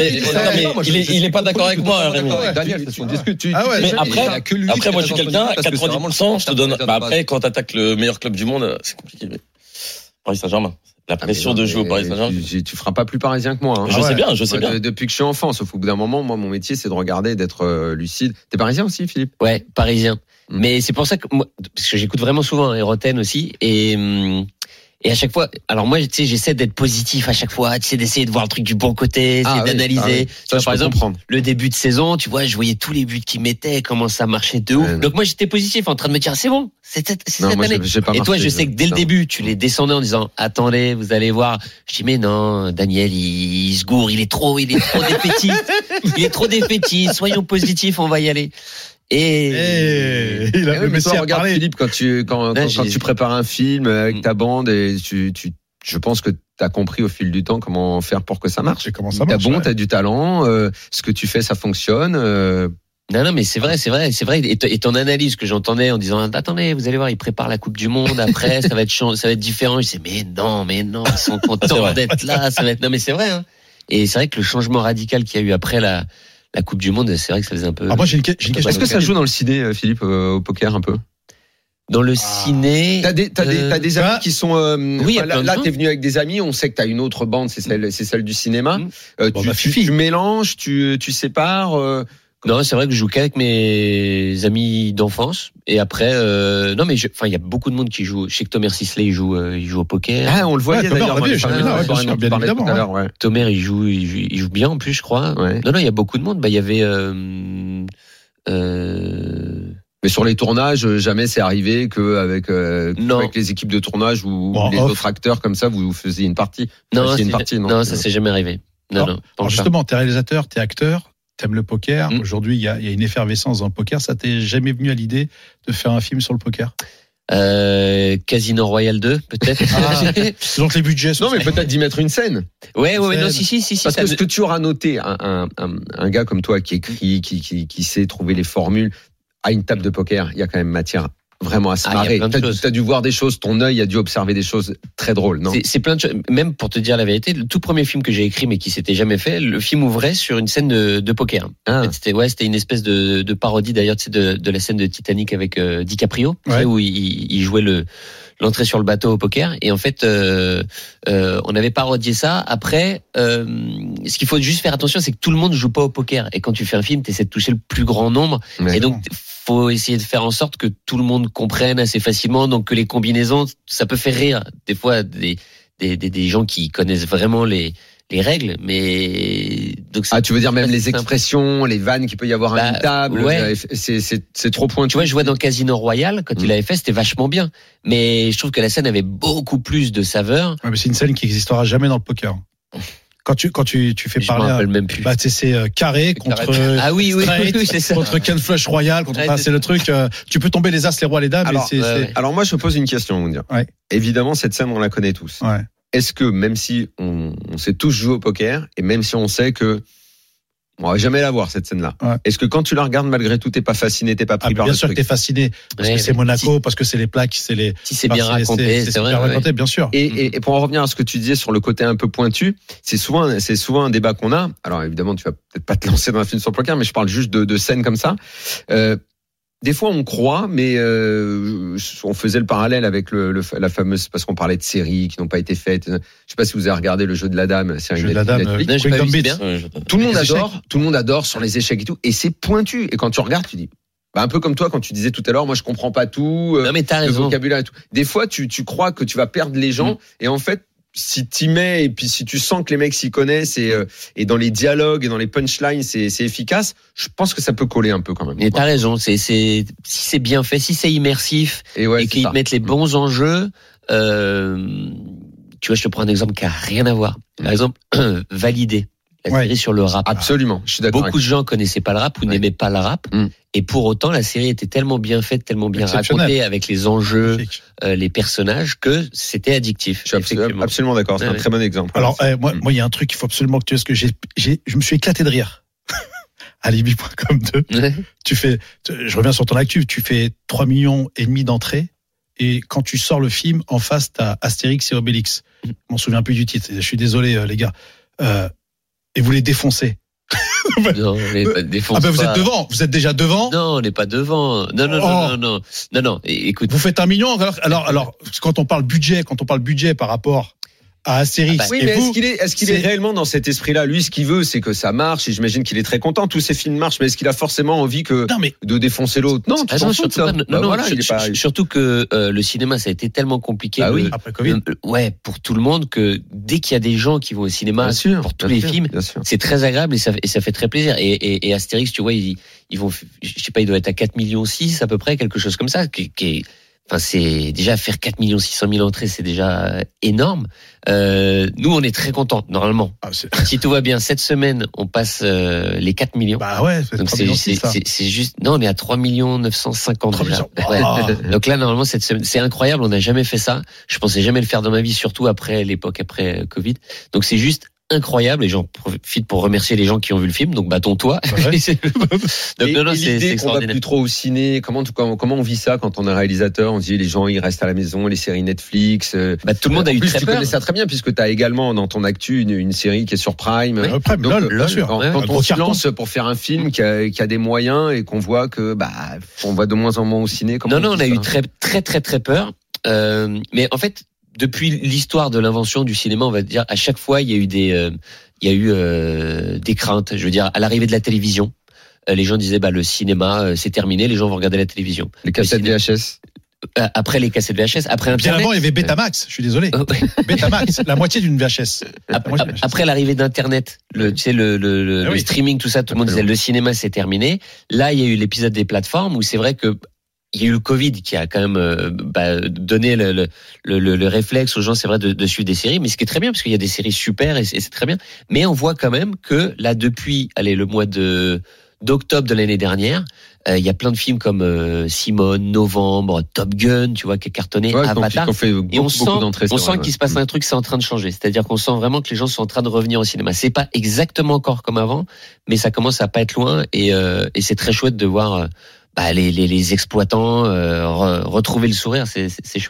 S9: Il est pas d'accord avec moi, Rémi.
S10: Daniel, c'est ce qu'on discute.
S9: Mais après, moi, je suis quelqu'un, 90%, je te donne. Après, quand t'attaques le meilleur club du monde, c'est compliqué. Paris Saint-Germain. La pression de jouer au Paris Saint-Germain.
S4: Tu feras pas plus parisien que moi. Hein.
S9: Je sais bien.
S4: Depuis que je suis enfant, sauf au bout d'un moment, moi, mon métier, c'est de regarder, d'être lucide. T'es parisien aussi, Philippe?
S8: Ouais, parisien. Mais c'est pour ça que moi, parce que j'écoute vraiment souvent Roten aussi, et à chaque fois, alors moi, tu sais, j'essaie d'être positif à chaque fois, tu sais, d'essayer de voir le truc du bon côté, d'analyser.
S4: Ça, par exemple,
S8: le début de saison, tu vois, je voyais tous les buts qu'ils mettaient, comment ça marchait de ouf. Donc moi, j'étais positif, en train de me dire, c'est bon, c'est cette année. Et toi, je sais que dès le début, tu les descendais en disant, attendez, vous allez voir. Je dis, mais non, Daniel, il se gourre, il est trop défaitiste. Il est trop défaitiste, soyons positifs, on va y aller.
S4: Il a mais toi, regarde Philippe, quand tu prépares un film avec ta bande et je pense que t'as compris au fil du temps comment faire pour que ça marche. T'as du talent, ce que tu fais, ça fonctionne.
S8: Non, mais c'est vrai. Et ton analyse que j'entendais en disant, attendez, vous allez voir, ils préparent la Coupe du Monde après, ça va être différent. Je disais, mais non, ils sont contents d'être là, ça va être, non, mais c'est vrai, hein. Et c'est vrai que le changement radical qu'il y a eu après la Coupe du Monde, c'est vrai que ça faisait un peu.
S7: Moi, j'ai une question.
S4: Est-ce que ça joue dans le ciné, Philippe, au poker un peu?
S8: Dans le ciné.
S4: T'as des amis qui sont. Là, t'es venu avec des amis. On sait que t'as une autre bande, c'est celle du cinéma. Tu mélanges, tu sépares.
S8: Non, c'est vrai que je joue qu'avec mes amis d'enfance. Et après, non, mais il y a beaucoup de monde qui joue. Je sais que Thomas Sisley, il joue au poker.
S4: Ah, on le voyait d'ailleurs.
S7: Bien évidemment.
S8: Thomas, il joue bien en plus, je crois. Ouais. Non, il y a beaucoup de monde. Il y avait.
S4: Mais sur les tournages, jamais c'est arrivé qu'avec les équipes de tournage ou les autres acteurs comme ça, vous faisiez une partie.
S8: Non, ça s'est jamais arrivé. Non.
S7: Alors justement, t'es réalisateur, t'es acteur. T'aimes le poker. Aujourd'hui, il y a une effervescence dans le poker. Ça t'est jamais venu à l'idée de faire un film sur le poker?
S8: Casino Royale 2, peut-être.
S7: Donc les budgets.
S4: Non, mais peut-être d'y mettre une scène.
S8: Ouais, non, si.
S4: Parce que ce que tu auras noté, un gars comme toi qui écrit, qui sait trouver les formules, à une table de poker, il y a quand même matière vraiment à se marrer. T'as dû voir des choses, ton œil a dû observer des choses très drôles, non?
S8: C'est plein de choses. Même pour te dire la vérité, le tout premier film que j'ai écrit mais qui s'était jamais fait, le film ouvrait sur une scène de poker. En fait, c'était une espèce de parodie d'ailleurs, de la scène de Titanic avec DiCaprio, où il jouait le l'entrée sur le bateau au poker. Et en fait, on avait parodié ça. Après, ce qu'il faut juste faire attention, c'est que tout le monde joue pas au poker. Et quand tu fais un film, tu essaies de toucher le plus grand nombre. Et donc, faut essayer de faire en sorte que tout le monde comprenne assez facilement. Donc, que les combinaisons, ça peut faire rire des fois des gens qui connaissent vraiment les règles, mais donc
S4: tu veux dire même les expressions, les vannes qu'il peut y avoir à une table, c'est trop pointu.
S8: Tu vois, je vois dans Casino Royale quand il avait fait, c'était vachement bien, mais je trouve que la scène avait beaucoup plus de saveur.
S7: Ouais, mais c'est une scène qui n'existera jamais dans le poker. Quand tu fais parler,
S8: même plus.
S7: C'est carré contre straight,
S8: oui, c'est ça.
S7: contre Ken Flush Royal, c'est le truc. Tu peux tomber les as, les rois, les dames.
S4: Alors moi, je pose une question, on dire. Évidemment, cette scène, on la connaît tous.
S7: Ouais.
S4: Est-ce que même si on sait tous jouer au poker et même si on sait que on va jamais la voir cette scène-là, est-ce que quand tu la regardes malgré tout t'es pas fasciné, t'es pas pris par le truc?
S7: Bien sûr que t'es fasciné parce que c'est Monaco, parce que c'est les plaques,
S8: si c'est bien raconté, c'est vrai.
S7: Bien raconté, bien sûr.
S4: Et pour en revenir à ce que tu disais sur le côté un peu pointu, c'est souvent un débat qu'on a. Alors évidemment, tu vas peut-être pas te lancer dans un film sur le poker, mais je parle juste de scènes comme ça. Des fois, on croit, mais on faisait le parallèle avec la fameuse, parce qu'on parlait de séries qui n'ont pas été faites. Je sais pas si vous avez regardé le jeu de la dame. C'est
S7: jeu de la dame.
S4: Tout le monde adore sur les échecs et tout, et c'est pointu. Et quand tu regardes, tu dis, un peu comme toi quand tu disais tout à l'heure, moi je comprends pas tout.
S8: Non mais t'as
S4: le
S8: raison.
S4: Vocabulaire et tout. Des fois, tu crois que tu vas perdre les gens, et en fait. Si t'y mets et puis si tu sens que les mecs s'y connaissent et dans les dialogues et dans les punchlines c'est efficace, je pense que ça peut coller un peu quand même.
S8: Mais t'as raison, si c'est bien fait, si c'est immersif et qu'ils te mettent les bons enjeux, tu vois, je te prends un exemple qui a rien à voir. Par exemple, Validé, la série sur le rap.
S4: Absolument, je suis d'accord.
S8: Beaucoup de gens connaissaient pas le rap ou n'aimaient pas le rap. Et pour autant, la série était tellement bien faite, tellement bien racontée avec les enjeux, les personnages, que c'était addictif.
S4: Je suis absolument d'accord. C'est un très bon exemple.
S7: Alors, moi, il y a un truc qu'il faut absolument que tu vois, parce que je me suis éclaté de rire. Alibi.com 2. Je reviens sur ton actu. Tu fais 3,5 millions d'entrées. Et quand tu sors le film, en face, t'as Astérix et Obélix. Je m'en souviens plus du titre. Je suis désolé, les gars. Et vous les défoncez.
S8: Non, on n'est pas défoncé.
S7: Vous êtes devant. Vous êtes déjà devant.
S8: Non, on n'est pas devant. Non. Écoute.
S7: Vous faites 1 million. Alors, quand on parle budget par rapport à Astérix.
S4: Oui, mais est-ce qu'il est réellement dans cet esprit-là? Lui, ce qu'il veut, c'est que ça marche, et j'imagine qu'il est très content. Tous ses films marchent, mais est-ce qu'il a forcément envie de défoncer l'autre? Non,
S8: surtout que le cinéma, ça a été tellement compliqué
S7: après Covid.
S8: Pour tout le monde, que dès qu'il y a des gens qui vont au cinéma pour tous les films, c'est très agréable et ça fait très plaisir. Et Astérix, tu vois, ils vont, je sais pas, il doit être à 4,6 millions à peu près, quelque chose comme ça, qui est enfin, c'est déjà faire 4,6 millions entrées, c'est déjà énorme. Nous, on est très contents, normalement. Si tout va bien, cette semaine, on passe les 4 millions.
S7: Donc
S8: c'est juste, non, on est à 3,950 millions déjà. Donc là, normalement, cette semaine, c'est incroyable, on n'a jamais fait ça. Je pensais jamais le faire dans ma vie, surtout après l'époque après Covid. Donc c'est juste incroyable, et j'en profite pour remercier les gens qui ont vu le film, donc bâton-toi.
S4: L'idée qu'on va plus trop au ciné, comment on vit ça quand on est réalisateur? On dit les gens ils restent à la maison, les séries Netflix.
S8: Tout le monde a eu très peur.
S4: Tu connais ça très bien puisque tu as également dans ton actu une série qui est sur Prime.
S7: Prime,
S4: donc,
S7: bien sûr.
S4: Quand on se lance pour faire un film qui a des moyens et qu'on voit que on va de moins en moins au ciné.
S8: On a eu très peur. Mais en fait, depuis l'histoire de l'invention du cinéma, on va dire, à chaque fois, il y a eu des craintes. Je veux dire, à l'arrivée de la télévision, les gens disaient, le cinéma, c'est terminé, les gens vont regarder la télévision.
S4: Les cassettes VHS.
S8: Après les cassettes VHS, après Internet.
S7: Bien avant, il y avait Betamax, je suis désolé. Betamax, la moitié d'une VHS.
S8: Après l'arrivée d'Internet, le streaming, tout ça, tout le monde disait, le cinéma, c'est terminé. Là, il y a eu l'épisode des plateformes où c'est vrai que il y a eu le Covid qui a quand même donné le réflexe aux gens, c'est vrai, de suivre des séries, mais ce qui est très bien parce qu'il y a des séries super et c'est très bien. Mais on voit quand même que là, depuis le mois d'octobre de l'année dernière, il y a plein de films comme Simone, Novembre, Top Gun, tu vois, qui est cartonné, Avatar. Et on sent qu'il se passe un truc, c'est en train de changer. C'est-à-dire qu'on sent vraiment que les gens sont en train de revenir au cinéma. C'est pas exactement encore comme avant, mais ça commence à pas être loin et c'est très chouette de voir les exploitants retrouver le sourire, c'est chouette.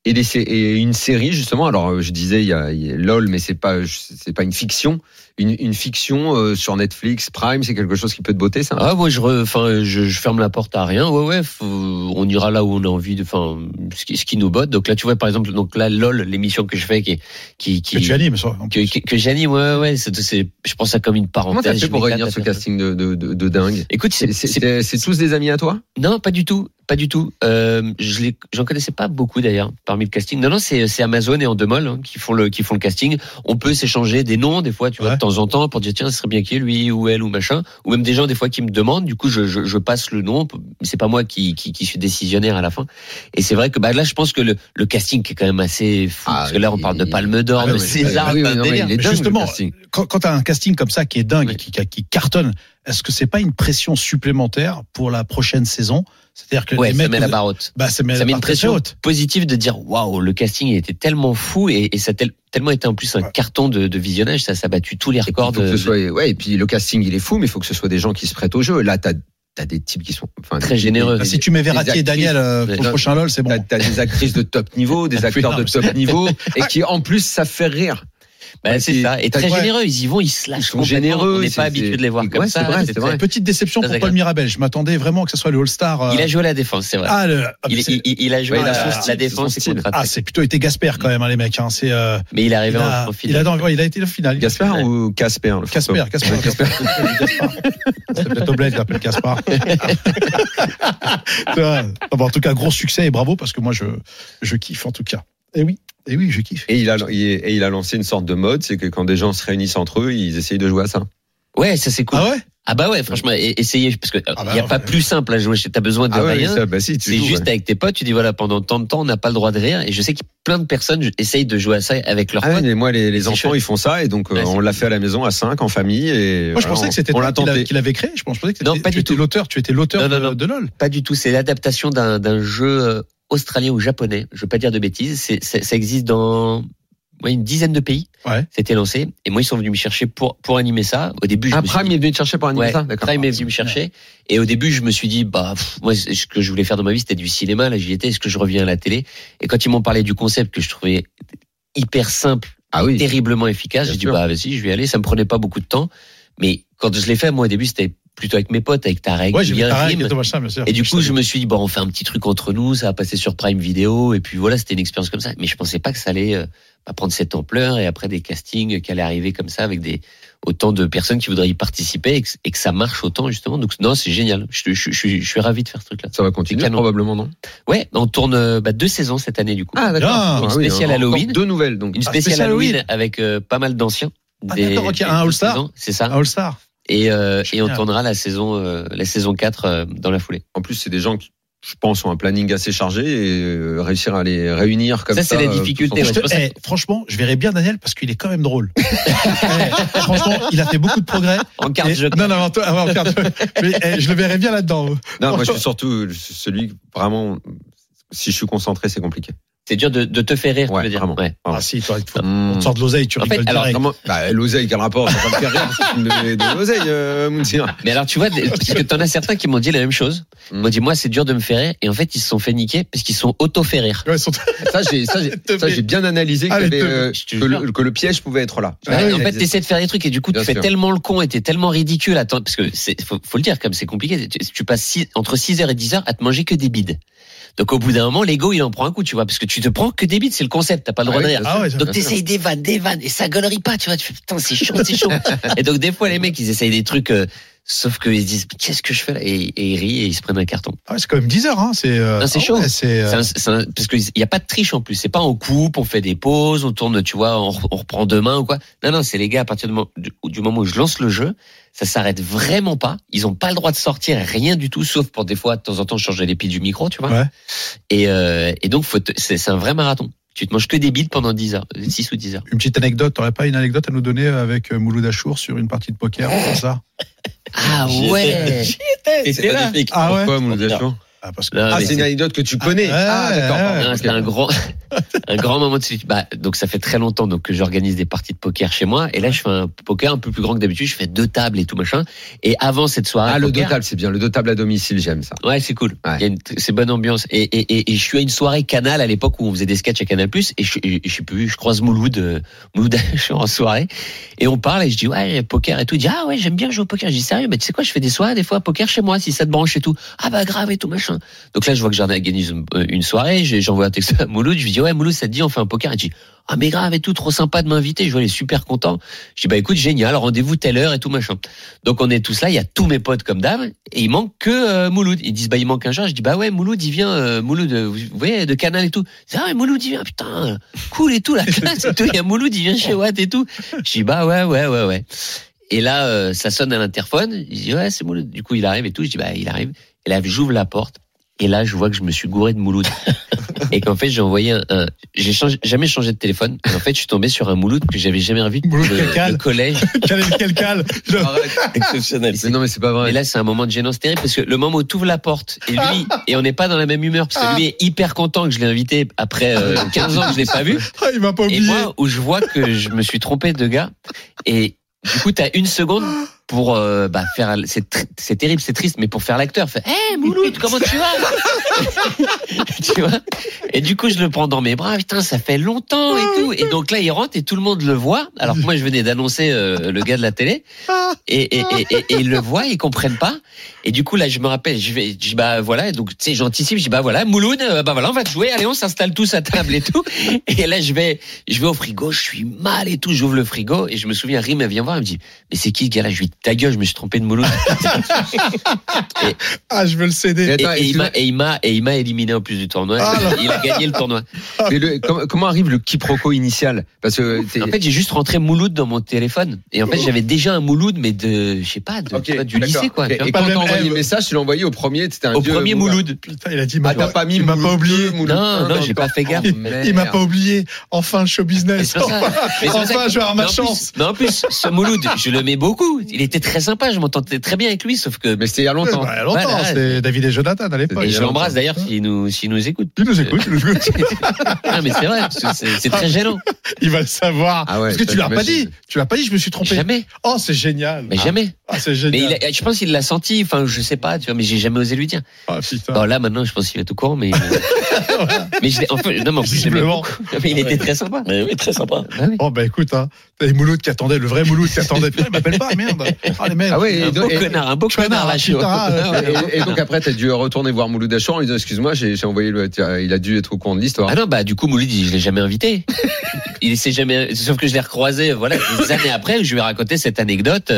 S4: Et une série justement. Alors je disais il y a LOL, mais c'est pas une fiction. Une fiction sur Netflix, Prime, c'est quelque chose qui peut te botter, ça?
S8: Ah ouais, je ferme la porte à rien. Ouais, on ira là où on a envie de, ce qui nous botte. Donc là, tu vois, par exemple, LOL, l'émission que je fais, que
S7: tu animes, ça.
S8: Que j'anime, ouais, je pense ça comme une parenthèse.
S4: Comment t'as fait pour réunir ce casting de dingue?
S8: Écoute,
S4: c'est tous des amis à toi?
S8: Non, pas du tout. J'en connaissais pas beaucoup d'ailleurs parmi le casting. Non, c'est Amazon et Endemol qui font le casting. On peut s'échanger des noms des fois, tu vois, de temps en temps pour dire tiens, ce serait bien qui est lui ou elle ou machin. Ou même des gens des fois qui me demandent. Du coup, je passe le nom. C'est pas moi qui suis décisionnaire à la fin. Et c'est vrai que là, je pense que le casting est quand même assez fou parce que là, on parle de Palme d'Or, de César.
S7: Justement, quand t'as un casting comme ça qui est dingue, qui cartonne, est-ce que c'est pas une pression supplémentaire pour la prochaine saison? C'est-à-dire que les mecs,
S8: ça met la barre haute.
S7: Ça met
S8: une pression positive de dire waouh, le casting était tellement fou et ça a tellement été en plus un carton de visionnage, ça a battu tous les records.
S4: Et puis le casting il est fou, mais il faut que ce soit des gens qui se prêtent au jeu. Là, t'as des types qui sont
S8: très généreux.
S7: Si tu mets Verratti et Daniel pour le prochain LOL, c'est bon.
S4: T'as des actrices de top niveau, des acteurs de top niveau, et qui en plus savent faire rire.
S8: C'est ça. Et très généreux, ils y vont, ils se lâchent.
S4: Ils sont généreux.
S8: On n'est pas habitué de les voir comme ça.
S7: C'est vrai. Petite déception pour Paul Mirabel. Je m'attendais vraiment que ce soit le All-Star.
S8: Il a joué à la défense, c'est vrai. Il a joué à la défense.
S7: C'est plutôt été Gasper quand même, les mecs.
S8: Mais il est arrivé en finale.
S7: Il a été le final.
S4: Gasper ou Casper?
S7: Casper. C'est peut-être au bled, il l'appelle Caspar. En tout cas, gros succès et bravo parce que moi, je kiffe en tout cas. Et oui, je kiffe.
S4: Et il a lancé une sorte de mode, c'est que quand des gens se réunissent entre eux, ils essayent de jouer à ça.
S8: Ouais, ça c'est cool.
S7: Ah ouais?
S8: Ah bah ouais, franchement, essayez, parce que il y a pas plus simple à jouer. T'as besoin de rien.
S4: C'est
S8: juste avec tes potes, tu dis voilà, pendant tant de temps, on n'a pas le droit de rire. Et je sais que plein de personnes essayent de jouer à ça avec leurs potes.
S4: Mais moi, les enfants, ils font ça, et donc on l'a fait à la maison à 5 en famille. Et
S7: moi, je pensais que c'était toi qui l'avait créé. Je pensais que tu étais l'auteur de LOL.
S8: Pas du tout. C'est l'adaptation d'un jeu australien ou japonais. Je veux pas dire de bêtises. Ça existe dans une dizaine de pays.
S7: Ouais.
S8: C'était lancé. Et moi, ils sont venus me chercher pour animer ça. Au début,
S4: Prime est venu te chercher pour animer ça?
S8: D'accord. Prime est venu me chercher. Et au début, je me suis dit, moi, ce que je voulais faire dans ma vie, c'était du cinéma. Là, j'y étais. Est-ce que je reviens à la télé? Et quand ils m'ont parlé du concept que je trouvais hyper simple, terriblement efficace, j'ai dit, vas-y, je vais y aller. Ça me prenait pas beaucoup de temps. Mais quand je l'ai fait, moi, au début, c'était plutôt avec mes potes, avec Tarek.
S7: Ouais, j'ai vu Tarek et Thomas Cham, bien sûr.
S8: Et du coup, je me suis dit, on fait un petit truc entre nous, ça va passer sur Prime Video, et puis voilà, c'était une expérience comme ça. Mais je pensais pas que ça allait prendre cette ampleur, et après des castings qui allaient arriver comme ça, avec autant de personnes qui voudraient y participer, et que ça marche autant, justement. Donc, non, c'est génial. Je suis ravi de faire ce truc-là.
S4: Ça va continuer, probablement, non?
S8: Ouais, on tourne 2 saisons cette année, du coup.
S4: Ah, d'accord.
S8: Une spéciale Halloween.
S4: 2 nouvelles, donc.
S8: Une spéciale Halloween avec pas mal d'anciens.
S7: D'accord, ok, un All-Star.
S8: C'est ça.
S7: Un All-Star.
S8: Et on tournera la saison 4 dans la foulée.
S4: En plus, c'est des gens qui, je pense, ont un planning assez chargé et réussir à les réunir comme ça.
S8: Ça, c'est la difficulté.
S7: Franchement, je verrais bien Daniel parce qu'il est quand même drôle. Franchement, il a fait beaucoup de progrès.
S8: En carte jeu.
S7: Non, en carte jeu. Mais je le verrais bien là-dedans.
S4: Non, moi, je suis surtout celui, vraiment, si je suis concentré, c'est compliqué.
S8: C'est dur de te faire rire, tu veux dire.
S4: Ouais.
S7: Ah si, toi, on te sort de l'oseille, tu rigoles direct.
S4: L'oseille, quel rapport? Ça va me faire rire, c'est de l'oseille, Mounir.
S8: Mais alors, tu vois, parce que t'en as certains qui m'ont dit la même chose. Ils m'ont dit, moi, c'est dur de me faire rire. Et en fait, ils se sont fait niquer parce qu'ils sont auto-fait rire.
S7: Ouais,
S4: Ça, j'ai bien analysé que le piège pouvait être là.
S8: En fait, t'essaies de faire des trucs et du coup, tu fais tellement le con et t'es tellement ridicule. Parce que faut le dire, comme c'est compliqué. Tu passes entre 6h et 10h à te manger que des bides. Donc au bout d'un moment, l'ego il en prend un coup, tu vois, parce que tu te prends que des bides, c'est le concept, t'as pas le droit de rire. Donc t'essayes des vannes, et ça gueulerie pas, tu vois, tu fais putain c'est chaud. Et donc des fois les mecs ils essayent des trucs, sauf qu'ils se disent qu'est-ce que je fais là, et ils rient et ils se prennent un carton.
S7: C'est quand même 10 heures, hein.
S8: C'est chaud. Parce qu'il y a pas de triche en plus, c'est pas en coupe, on fait des pauses, on tourne, tu vois, on reprend demain ou quoi. Non, c'est les gars à partir du moment où je lance le jeu. Ça s'arrête vraiment pas. Ils ont pas le droit de sortir rien du tout, sauf pour des fois, de temps en temps, changer les pieds du micro, tu vois.
S7: Ouais.
S8: Et donc, c'est un vrai marathon. Tu te manges que des bides pendant 10 heures, 6 ou 10 heures.
S7: Une petite anecdote. T'aurais pas une anecdote à nous donner avec Mouloud Achour sur une partie de poker, comme ça?
S8: Ah ouais.
S9: J'y étais.
S8: C'était magnifique.
S7: Ah ouais.
S4: Pourquoi, Mouloud Achour?
S7: Parce que
S4: c'est une anecdote que tu connais.
S8: d'accord. C'est un grand. Un grand moment de solitude. Donc ça fait très longtemps que j'organise des parties de poker chez moi. Et là, je fais un poker un peu plus grand que d'habitude. Je fais 2 tables et tout machin. Et avant cette soirée.
S4: Le 2 tables, c'est bien. Le 2 tables à domicile, j'aime ça.
S8: Ouais, c'est cool.
S4: Ouais.
S8: C'est bonne ambiance. Et je suis à une soirée Canal à l'époque où on faisait des sketchs à Canal+. Et je sais plus, je croise Mouloud, je suis en soirée. Et on parle et je dis, ouais, poker et tout. Il dit, ah ouais, j'aime bien jouer au poker. Je dis, sérieux, tu sais quoi, je fais des soirées, des fois, poker chez moi, si ça te branche et tout. Ah grave et tout machin. Donc là, je vois que j'organise une soirée. J'envoie un texte à Mouloud. Je lui dis, ouais, Mouloud, ça te dit, on fait un poker. Il dit, ah mais grave et tout, trop sympa de m'inviter. Je vois, il est super content. Je dis, écoute, génial, rendez-vous telle heure et tout machin. Donc on est tous là, il y a tous mes potes comme d'hab, et il manque que Mouloud. Ils disent, il manque un genre. Je dis, ouais, Mouloud, il vient, Mouloud, vous voyez, de Canal et tout. Je dis, ah ouais, Mouloud, il vient, putain, cool et tout, la classe et tout. Il y a Mouloud, il vient chez Watt et tout. Je dis, ouais. Et là, ça sonne à l'interphone. Je dis, ouais, c'est Mouloud. Du coup, il arrive et tout. Je dis, il arrive. Et là, j'ouvre la porte. Et là, je vois que je me suis gouré de Mouloud. Et qu'en fait, j'ai envoyé j'ai jamais changé de téléphone. Et en fait, je suis tombé sur un Mouloud que j'avais jamais revu de collège.
S7: Quel cal.
S8: Exceptionnel.
S4: Mais non, mais c'est pas vrai.
S8: Et là, c'est un moment de gênance terrible parce que le moment où tu ouvres la porte et on n'est pas dans la même humeur parce que lui est hyper content que je l'ai invité après 15 ans que je l'ai pas vu.
S7: Il m'a pas oublié.
S8: Et moi, où je vois que je me suis trompé de gars. Et du coup, t'as 1 seconde pour faire, c'est terrible, c'est triste, mais pour faire l'acteur, Mouloud, comment tu vas? Tu vois? Et du coup, je le prends dans mes bras, putain, ça fait longtemps et tout. Et donc là, il rentre et tout le monde le voit. Alors que moi, je venais d'annoncer le gars de la télé. Et ils le voient, ils comprennent pas. Et du coup, là, je me rappelle, je dis, voilà. Donc, tu sais, j'anticipe, je dis, voilà, Mouloud, voilà, on va te jouer, allez, on s'installe tous à table et tout. Et là, je vais au frigo, je suis mal et tout, j'ouvre le frigo. Et je me souviens, Rim, elle vient voir, elle me dit, mais c'est qui ce gars-là? Je lui dis, ta gueule, je me suis trompé de Mouloud.
S7: Je veux le céder.
S8: Et il m'a éliminé au plus du tournoi. Il a gagné le tournoi.
S4: Mais comment arrive le quiproquo initial? Parce que
S8: en fait, j'ai juste rentré Mouloud dans mon téléphone. Et en fait, j'avais déjà un Mouloud, mais du lycée, quoi.
S4: Et quand t'as envoyé le message, tu l'as envoyé au premier, c'était
S8: au premier Mouloud.
S7: Putain, il a dit,
S4: t'as pas mis,
S7: il m'a pas oublié.
S8: Non, j'ai pas fait gaffe.
S7: Il m'a pas oublié. Enfin, le show business. Enfin, je vais avoir ma chance.
S8: Mais en plus, ce Mouloud, je le mets beaucoup. Il était très sympa, je m'entendais très bien avec lui, sauf que.
S4: Mais c'était il y a longtemps.
S7: Il y a longtemps, c'était David et Jonathan à l'époque.
S8: Et je l'embrasse d'ailleurs s'il nous écoute.
S7: Il nous écoute.
S8: Non, mais c'est vrai, c'est très gênant.
S7: Il va le savoir.
S4: Ouais,
S7: parce que tu l'as pas dit. Tu l'as pas dit, je me suis trompé.
S8: Jamais.
S7: Oh, c'est génial.
S8: Mais jamais.
S7: C'est génial.
S8: Mais je pense qu'il l'a senti, enfin, je sais pas, tu vois, mais j'ai jamais osé lui dire.
S7: Putain.
S8: Bon, là, maintenant, je pense qu'il est au courant, mais. Mais en plus, mais il était très sympa.
S9: Mais oui, très sympa.
S7: Écoute, les Mouloud qui attendaient, le vrai Mouloud qui attendait. Putain, il m'appelle pas, merde.
S4: Les mecs.
S8: Un beau connard, là,
S4: et donc après, t'as dû retourner voir Mouloud Achour en lui disant, excuse-moi, j'ai envoyé il a dû être au courant de l'histoire.
S8: Ah non, du coup, Mouloud, je l'ai jamais invité. Il s'est jamais, sauf que je l'ai recroisé, des années après, où je lui ai raconté cette anecdote,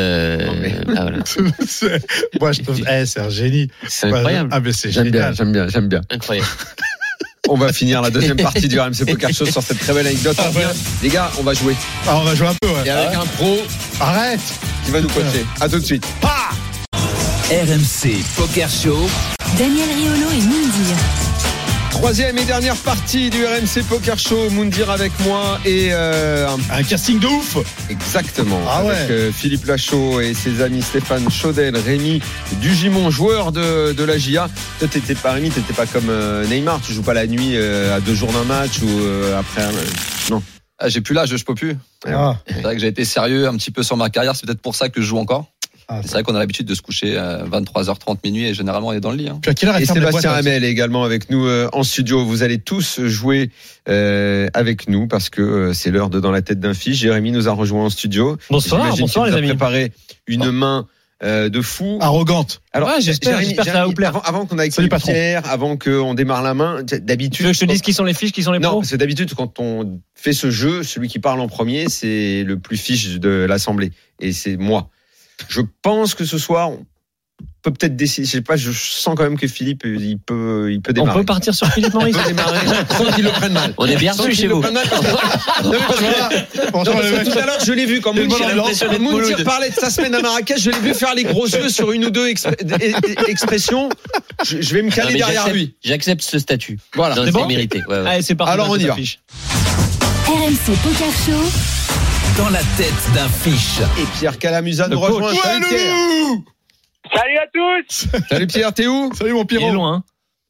S7: Moi, c'est un génie.
S8: C'est incroyable.
S7: Mais c'est génial.
S4: J'aime bien.
S8: Incroyable.
S4: On va finir la deuxième partie du RMC Poker Show sur cette très belle anecdote. Les gars, on va jouer.
S7: On va jouer un peu, ouais.
S4: Et avec un pro.
S7: Arrête.
S4: Qui va nous coacher. À tout de suite.
S2: RMC Poker Show.
S1: Daniel Riolo et Moundir.
S4: Troisième et dernière partie du RMC Poker Show. Moundir avec moi et
S7: un casting de ouf.
S4: Exactement. Avec Philippe Lachaud et ses amis Stéphane Chaudel, Rémi Dugimon, joueur de la GIA. Toi, t'étais pas comme Neymar. Tu joues pas la nuit à 2 jours d'un match ou après. Non.
S10: J'ai plus l'âge, je peux plus. C'est vrai que j'ai été sérieux un petit peu sur ma carrière. C'est peut-être pour ça que je joue encore. C'est vrai qu'on a l'habitude de se coucher à 23h30 minuit et généralement on est dans le lit.
S4: Et Sébastien Hamel est également avec nous en studio. Vous allez tous jouer avec nous parce que c'est l'heure de Dans la tête d'un fiche. Jérémy nous a rejoint en studio.
S12: Bonsoir les amis.
S4: Préparé une main de fou.
S7: Arrogante.
S4: Alors
S12: j'espère que ça va vous plaire.
S4: Avant qu'on aille Pierre, avant qu'on démarre la main, d'habitude.
S12: Tu veux que je te dise qui sont les fiches, qui sont les pros?
S4: Non, c'est d'habitude quand on fait ce jeu, celui qui parle en premier, c'est le plus fiche de l'assemblée et c'est moi. Je pense que ce soir, on peut peut-être décider. Je sais pas. Je sens quand même que Philippe, il peut démarrer.
S12: On peut partir sur Philippe Maurice.
S4: Il peut démarrer sans qu'il le prenne mal.
S8: On est bien reçu chez vous.
S4: Tout à l'heure, je l'ai vu quand Moundir parlait de sa semaine à Marrakech. Je l'ai vu faire les gros yeux sur une ou deux expressions. Je vais me caler derrière lui.
S8: J'accepte ce statut.
S4: Voilà,
S8: c'est bon. Mérité. Ouais.
S12: Allez, c'est parti.
S4: Alors on y va.
S1: RMC Poker Show.
S2: Dans la tête d'un fiche.
S4: Et Pierre Calamusa nous rejoint. Salut Pierre.
S13: Salut à tous.
S4: Salut Pierre, t'es où?
S7: Salut mon Pierrot.
S12: Il est loin.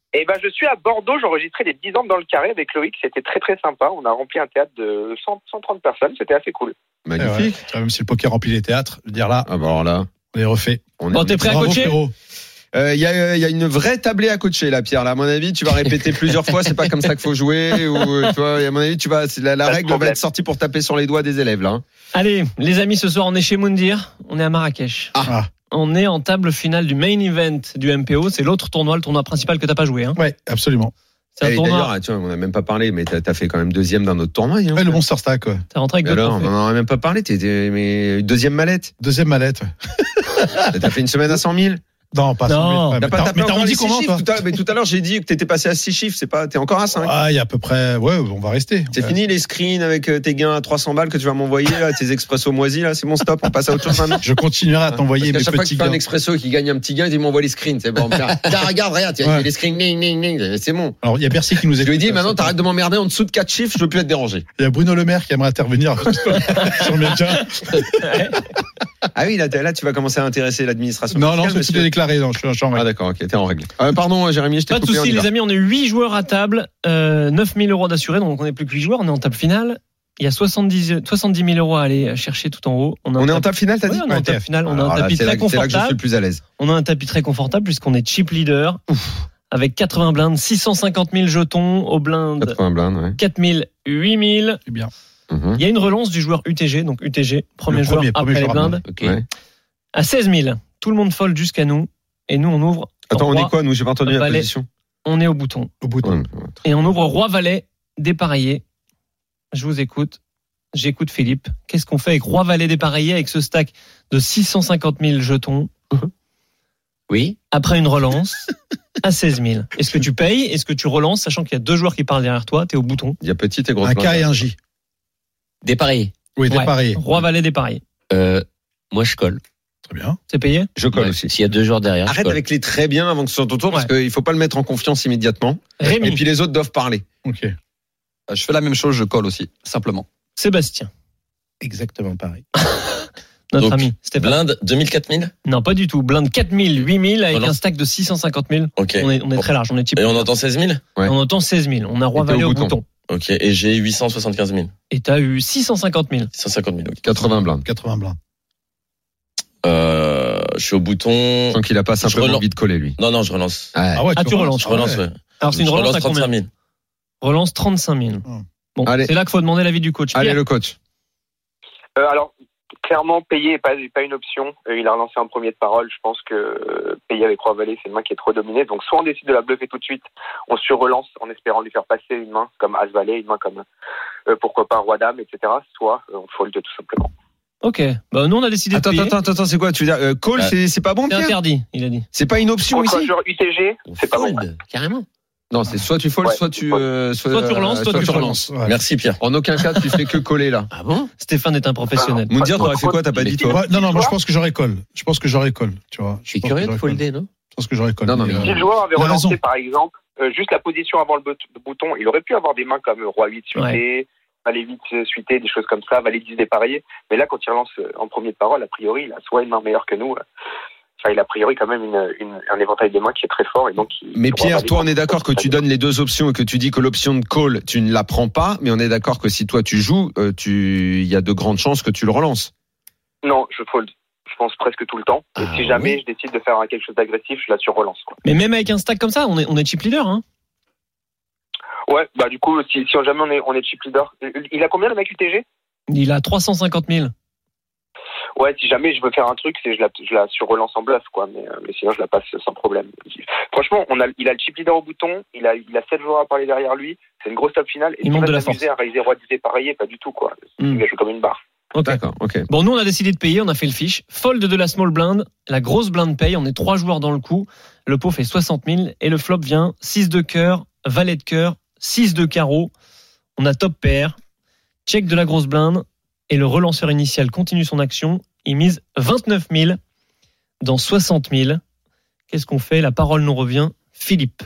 S13: Et ben, je suis à Bordeaux, j'ai enregistré les 10 ans dans le carré avec Loïc, c'était très très sympa. On a rempli un théâtre de 130 personnes, c'était assez cool.
S4: Magnifique.
S7: Ouais. Même si le poker remplit les théâtres, je veux dire là,
S4: alors là,
S7: on les refait.
S12: Bon, t'es prêt à coacher ?
S4: Il y a une vraie tablée à coacher là, Pierre. Là, à mon avis, tu vas répéter plusieurs fois. C'est pas comme ça qu'il faut jouer. Ou tu vois, à mon avis, la règle va être sortie pour taper sur les doigts des élèves là.
S12: Allez, les amis, ce soir on est chez Moundir, on est à Marrakech. On est en table finale du main event du MPO. C'est l'autre tournoi, le tournoi principal que t'as pas joué. Hein.
S7: Ouais, absolument.
S12: C'est un tournoi.
S4: D'ailleurs, tu vois, on n'a même pas parlé, mais t'as fait quand même deuxième d'un autre tournoi. Hein.
S7: Ouais, le Monster Stack. Ouais.
S12: T'es rentré avec deux
S4: alors,
S12: trophées.
S4: on n'en a même pas parlé. Mais deuxième mallette.
S7: Deuxième mallette. Ouais.
S4: T'as fait une semaine à 100 000.
S7: Non, pas 100 000.
S4: Mais t'as
S7: rendu comment, toi?
S4: Tout à l'heure, j'ai dit que t'étais passé à 6 chiffres. T'es encore à 5.
S7: Ah, il y a à peu près. Ouais, on va rester.
S4: C'est fini les screens avec tes gains à 300 balles que tu vas m'envoyer, là, tes expressos moisis, là. C'est bon, stop. On passe à autre chose maintenant.
S7: Je continuerai à t'envoyer mes petits gains.
S4: Chaque fois que tu fais un expresso qui gagne un petit gain, il m'envoie les screens. C'est bon. Regarde, les screens, c'est bon.
S7: Alors, il y a Bercy qui nous écoute.
S4: Je lui ai dit, maintenant, t'arrêtes de m'emmerder en dessous de 4 chiffres, je veux plus être dérangé. Il
S7: y a Bruno Le Maire qui aimerait intervenir sur mes gains.
S4: Ah oui, là, tu vas commencer à intéresser l'administration.
S7: Non, c'est tout est déclaré. Non, je suis en règle.
S4: Ah d'accord, ok, t'es en règle. Pardon, Jérémy, je t'ai
S12: coupé. Pas de soucis, les amis, on est 8 joueurs à table, 9 000 euros d'assurés, donc on n'est plus que 8 joueurs, on est en table finale. Il y a 70 000 euros à aller chercher tout en haut.
S4: On est en table finale, t'as dit?
S12: On est en table finale, on a un tapis très confortable.
S4: C'est là que je suis le plus à l'aise.
S12: On a un tapis très confortable puisqu'on est chip leader. Avec 80 blindes, 650 000 jetons aux blindes.
S4: 80 blindes, ouais.
S12: 4 000, 8 000.
S7: C'est bien.
S12: Il y a une relance du joueur UTG, donc UTG, premier joueur après les blindes.
S4: Okay. Ouais.
S12: À 16 000, tout le monde fold jusqu'à nous. Et nous, on ouvre.
S4: Attends, on est quoi, nous? J'ai pas entendu la position.
S12: On est au bouton.
S7: Au bouton.
S4: Ouais.
S12: Et on ouvre Roi-Valet dépareillé. Je vous écoute. J'écoute Philippe. Qu'est-ce qu'on fait avec Roi-Valet dépareillé avec ce stack de 650 000 jetons?
S8: Oui.
S12: Après une relance à 16 000. Est-ce que tu payes? Est-ce que tu relances, sachant qu'il y a 2 joueurs qui parlent derrière toi? T'es au bouton.
S4: Il y a petit et gros.
S7: Un K et un J.
S8: Dépareillé.
S7: Oui, dépareillé.
S12: Roi-Valet dépareillé.
S8: Moi, je colle.
S7: Très bien.
S12: C'est payé?
S4: Je colle aussi.
S12: S'il y a 2 joueurs derrière.
S4: Arrête avec les très bien avant que ce soit ton tour, parce qu'il faut pas le mettre en confiance immédiatement.
S12: Rémi.
S4: Et puis les autres doivent parler.
S7: Ok.
S10: Je fais la même chose, je colle aussi, simplement.
S12: Sébastien.
S7: Exactement pareil.
S12: Notre
S9: donc,
S12: ami Stéphane.
S9: Blinde 2000, 4000?
S12: Non, pas du tout. Blinde 4000, 8000 avec un stack de 650 000.
S9: Ok.
S12: On est très large. On est type.
S9: Et on entend 16 000?
S4: Ouais.
S12: On entend 16 000. On a Roi-Valet au bouton.
S9: Ok. Et j'ai 875 000.
S12: Et t'as eu 650 000.
S9: 650 000, ok.
S4: 80 blindes.
S7: 80 blindes.
S9: Je suis au bouton.
S4: Donc il a pas simplement envie de coller, lui.
S9: Non, je relance.
S7: Ah ouais,
S12: tu relances.
S9: Je relance, ouais.
S12: Alors c'est une relance à combien?
S9: 35 000.
S12: Relance 35 000. Bon,
S4: allez.
S12: C'est là qu'il faut demander l'avis du coach.
S4: Allez,
S12: Pierre.
S4: le coach.
S13: Alors, clairement, payer n'est pas une option. Il a relancé un premier de parole. Je pense que payer avec Roi-Valet, c'est une main qui est trop dominée. Donc, soit on décide de la bluffer tout de suite, on surrelance en espérant lui faire passer une main comme As-Valet, une main comme, pourquoi pas Roi-Dame, etc. Soit on fold tout simplement.
S12: Ok. Bah, nous, on a décidé de payer.
S4: Attends, c'est quoi? Tu veux dire, call, c'est pas bon,
S12: C'est
S4: Pierre?
S12: interdit, il a dit.
S4: C'est pas une option ici?
S13: Pour un joueur UTG, c'est pas bon.
S8: Carrément.
S4: Non, c'est soit tu fold, soit tu
S12: relances, soit tu relances.
S7: Ouais.
S9: Merci, Pierre.
S4: En aucun cas, tu fais que coller, là.
S8: Ah bon?
S12: Stéphane est un professionnel.
S4: Moundir, t'aurais fait quoi? T'as pas dit, toi?
S7: Non, moi, je pense que j'aurais colle. Tu vois.
S8: Je suis curieux de folder, non?
S7: Je pense que j'aurais colle.
S4: Non, mais
S13: Si le joueur avait relancé, par exemple, juste la position avant le bouton, il aurait pu avoir des mains comme Roi-8 suité, Valet 8 suité, des choses comme ça, Valet 10 dépareillé. Mais là, quand il relance en premier de parole, a priori, il a soit une main meilleure que nous, il a a priori quand même un éventail des mains qui est très fort. Et donc
S4: mais Pierre, toi, on est d'accord que tu donnes les deux options et que tu dis que l'option de call, tu ne la prends pas, mais on est d'accord que si toi tu joues, il y a de grandes chances que tu le relances.
S13: Non, je fold. Je pense presque tout le temps. Et si jamais je décide de faire quelque chose d'agressif, je la surrelance.
S12: Mais même avec un stack comme ça, on est chip leader, hein?
S13: Ouais, bah du coup, si jamais on est chip leader. Il a combien le mec UTG?
S12: Il a 350 000.
S13: Ouais, si jamais je veux faire un truc, c'est je la surrelance en bluff, quoi. Mais sinon, je la passe sans problème. Franchement, il a le chip leader au bouton, il a 7 joueurs à parler derrière lui. C'est une grosse top finale. Et
S12: il manque de la force.
S13: À réaliser Roi 10 dépareillé, pas du tout, quoi. Il va jouer comme une barre.
S12: Okay.
S4: D'accord, ok.
S12: Bon, nous, on a décidé de payer, on a fait le fiche. Fold de la small blind, la grosse blind paye, on est 3 joueurs dans le coup. Le pot fait 60 000 et le flop vient 6 de cœur, valet de cœur, 6 de carreau. On a top pair, check de la grosse blind et le relanceur initial continue son action. Il mise 29 000 dans 60 000. Qu'est-ce qu'on fait? La parole nous revient. Philippe.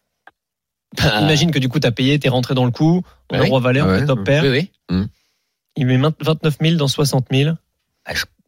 S12: Imagine que du coup, t'as payé, t'es rentré dans le coup. On a roi valet, on fait top pair.
S8: Oui.
S12: Il met 29 000 dans 60 000.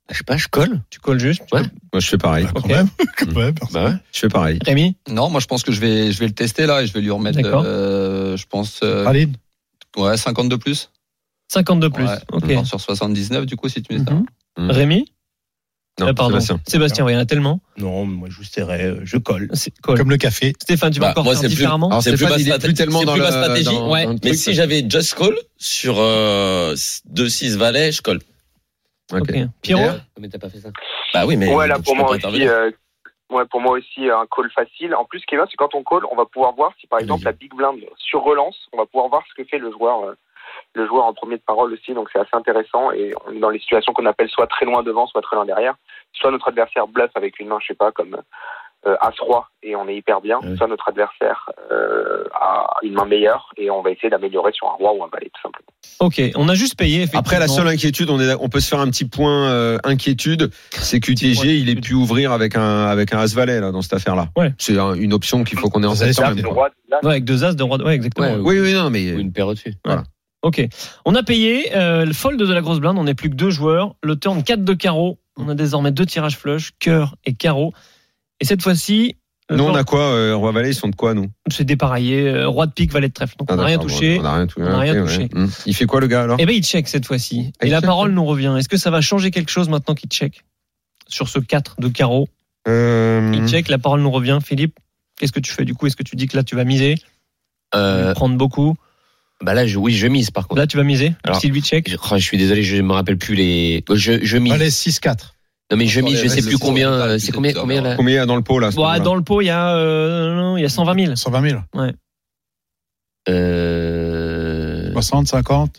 S8: Je sais pas, je colle.
S12: Tu colles juste.
S8: Ouais.
S4: Moi, je fais pareil.
S7: Quand même.
S4: Bah ouais, je fais pareil.
S12: Rémi?
S10: Non, moi je pense que je vais le tester là et je vais lui remettre. Je pense. Ouais, 50 de plus.
S12: 50 de plus.
S10: Ouais,
S12: ok.
S10: Sur 79 du coup si tu mets ça.
S12: Rémi?
S4: Non,
S12: pardon. Sébastien, il y en a tellement.
S5: Non, moi je serais, je colle.
S7: Comme le café.
S12: Stéphane, tu vas encore faire différemment.
S9: Alors, c'est
S4: Stéphane,
S9: plus
S4: il est plus tellement dans
S9: ma stratégie.
S12: Ouais.
S9: Mais si j'avais just call sur 2-6 valets, je colle.
S12: Ok. Pierrot?
S8: Mais t'as pas fait ça.
S9: Bah oui, mais.
S13: Ouais, là pour moi aussi, un call facile. En plus, ce qui est bien, c'est quand on call, on va pouvoir voir si par exemple la big blind sur relance, on va pouvoir voir ce que fait le joueur en premier de parole aussi. Donc c'est assez intéressant et on est dans les situations qu'on appelle soit très loin devant, soit très loin derrière. Soit notre adversaire bluffe avec une main, je sais pas, comme As-Roi et on est hyper bien. Soit notre adversaire a une main meilleure et on va essayer d'améliorer sur un roi ou un valet tout simplement.
S12: Ok, on a juste payé.
S4: Après, la seule inquiétude, on peut se faire un petit point inquiétude, c'est qu'UTG il ait pu ouvrir avec un As-Valet là dans cette affaire-là.
S12: Ouais.
S4: C'est une option qu'il faut qu'on ait en tête.
S12: Ouais, avec 2 As de roi. Ouais, exactement.
S4: Oui, non, mais
S8: une paire au-dessus.
S12: Voilà. Ok. On a payé le fold de la grosse blinde. On n'est plus que 2 joueurs. Le turn 4 de carreau. On a désormais 2 tirages flush, cœur et carreau. Et cette fois-ci.
S4: Nous, on a quoi Roi Valet, ils sont de quoi, nous?
S12: C'est dépareillé. Roi de pique, valet de trèfle. Donc, on n'a rien touché.
S4: On n'a rien touché. Il fait quoi, le gars, alors?
S12: Eh ben, il check cette fois-ci. Et la parole nous revient. Est-ce que ça va changer quelque chose maintenant qu'il check? Sur ce 4 de carreau. Il check, la parole nous revient. Philippe, qu'est-ce que tu fais, du coup? Est-ce que tu dis que là, tu vas miser? Prendre beaucoup?
S8: Bah là, je mise, par contre.
S12: Là, tu vas miser? Alors, si lui check?
S8: Je suis désolé, je me rappelle plus les, je mise.
S7: Valet 6-4.
S8: Non mais je sais plus combien. C'est combien là?
S4: Combien il y a dans le pot là?
S12: Bon, dans le pot il y a 120 000.
S7: 120 000.
S12: Ouais.
S7: 60, 50.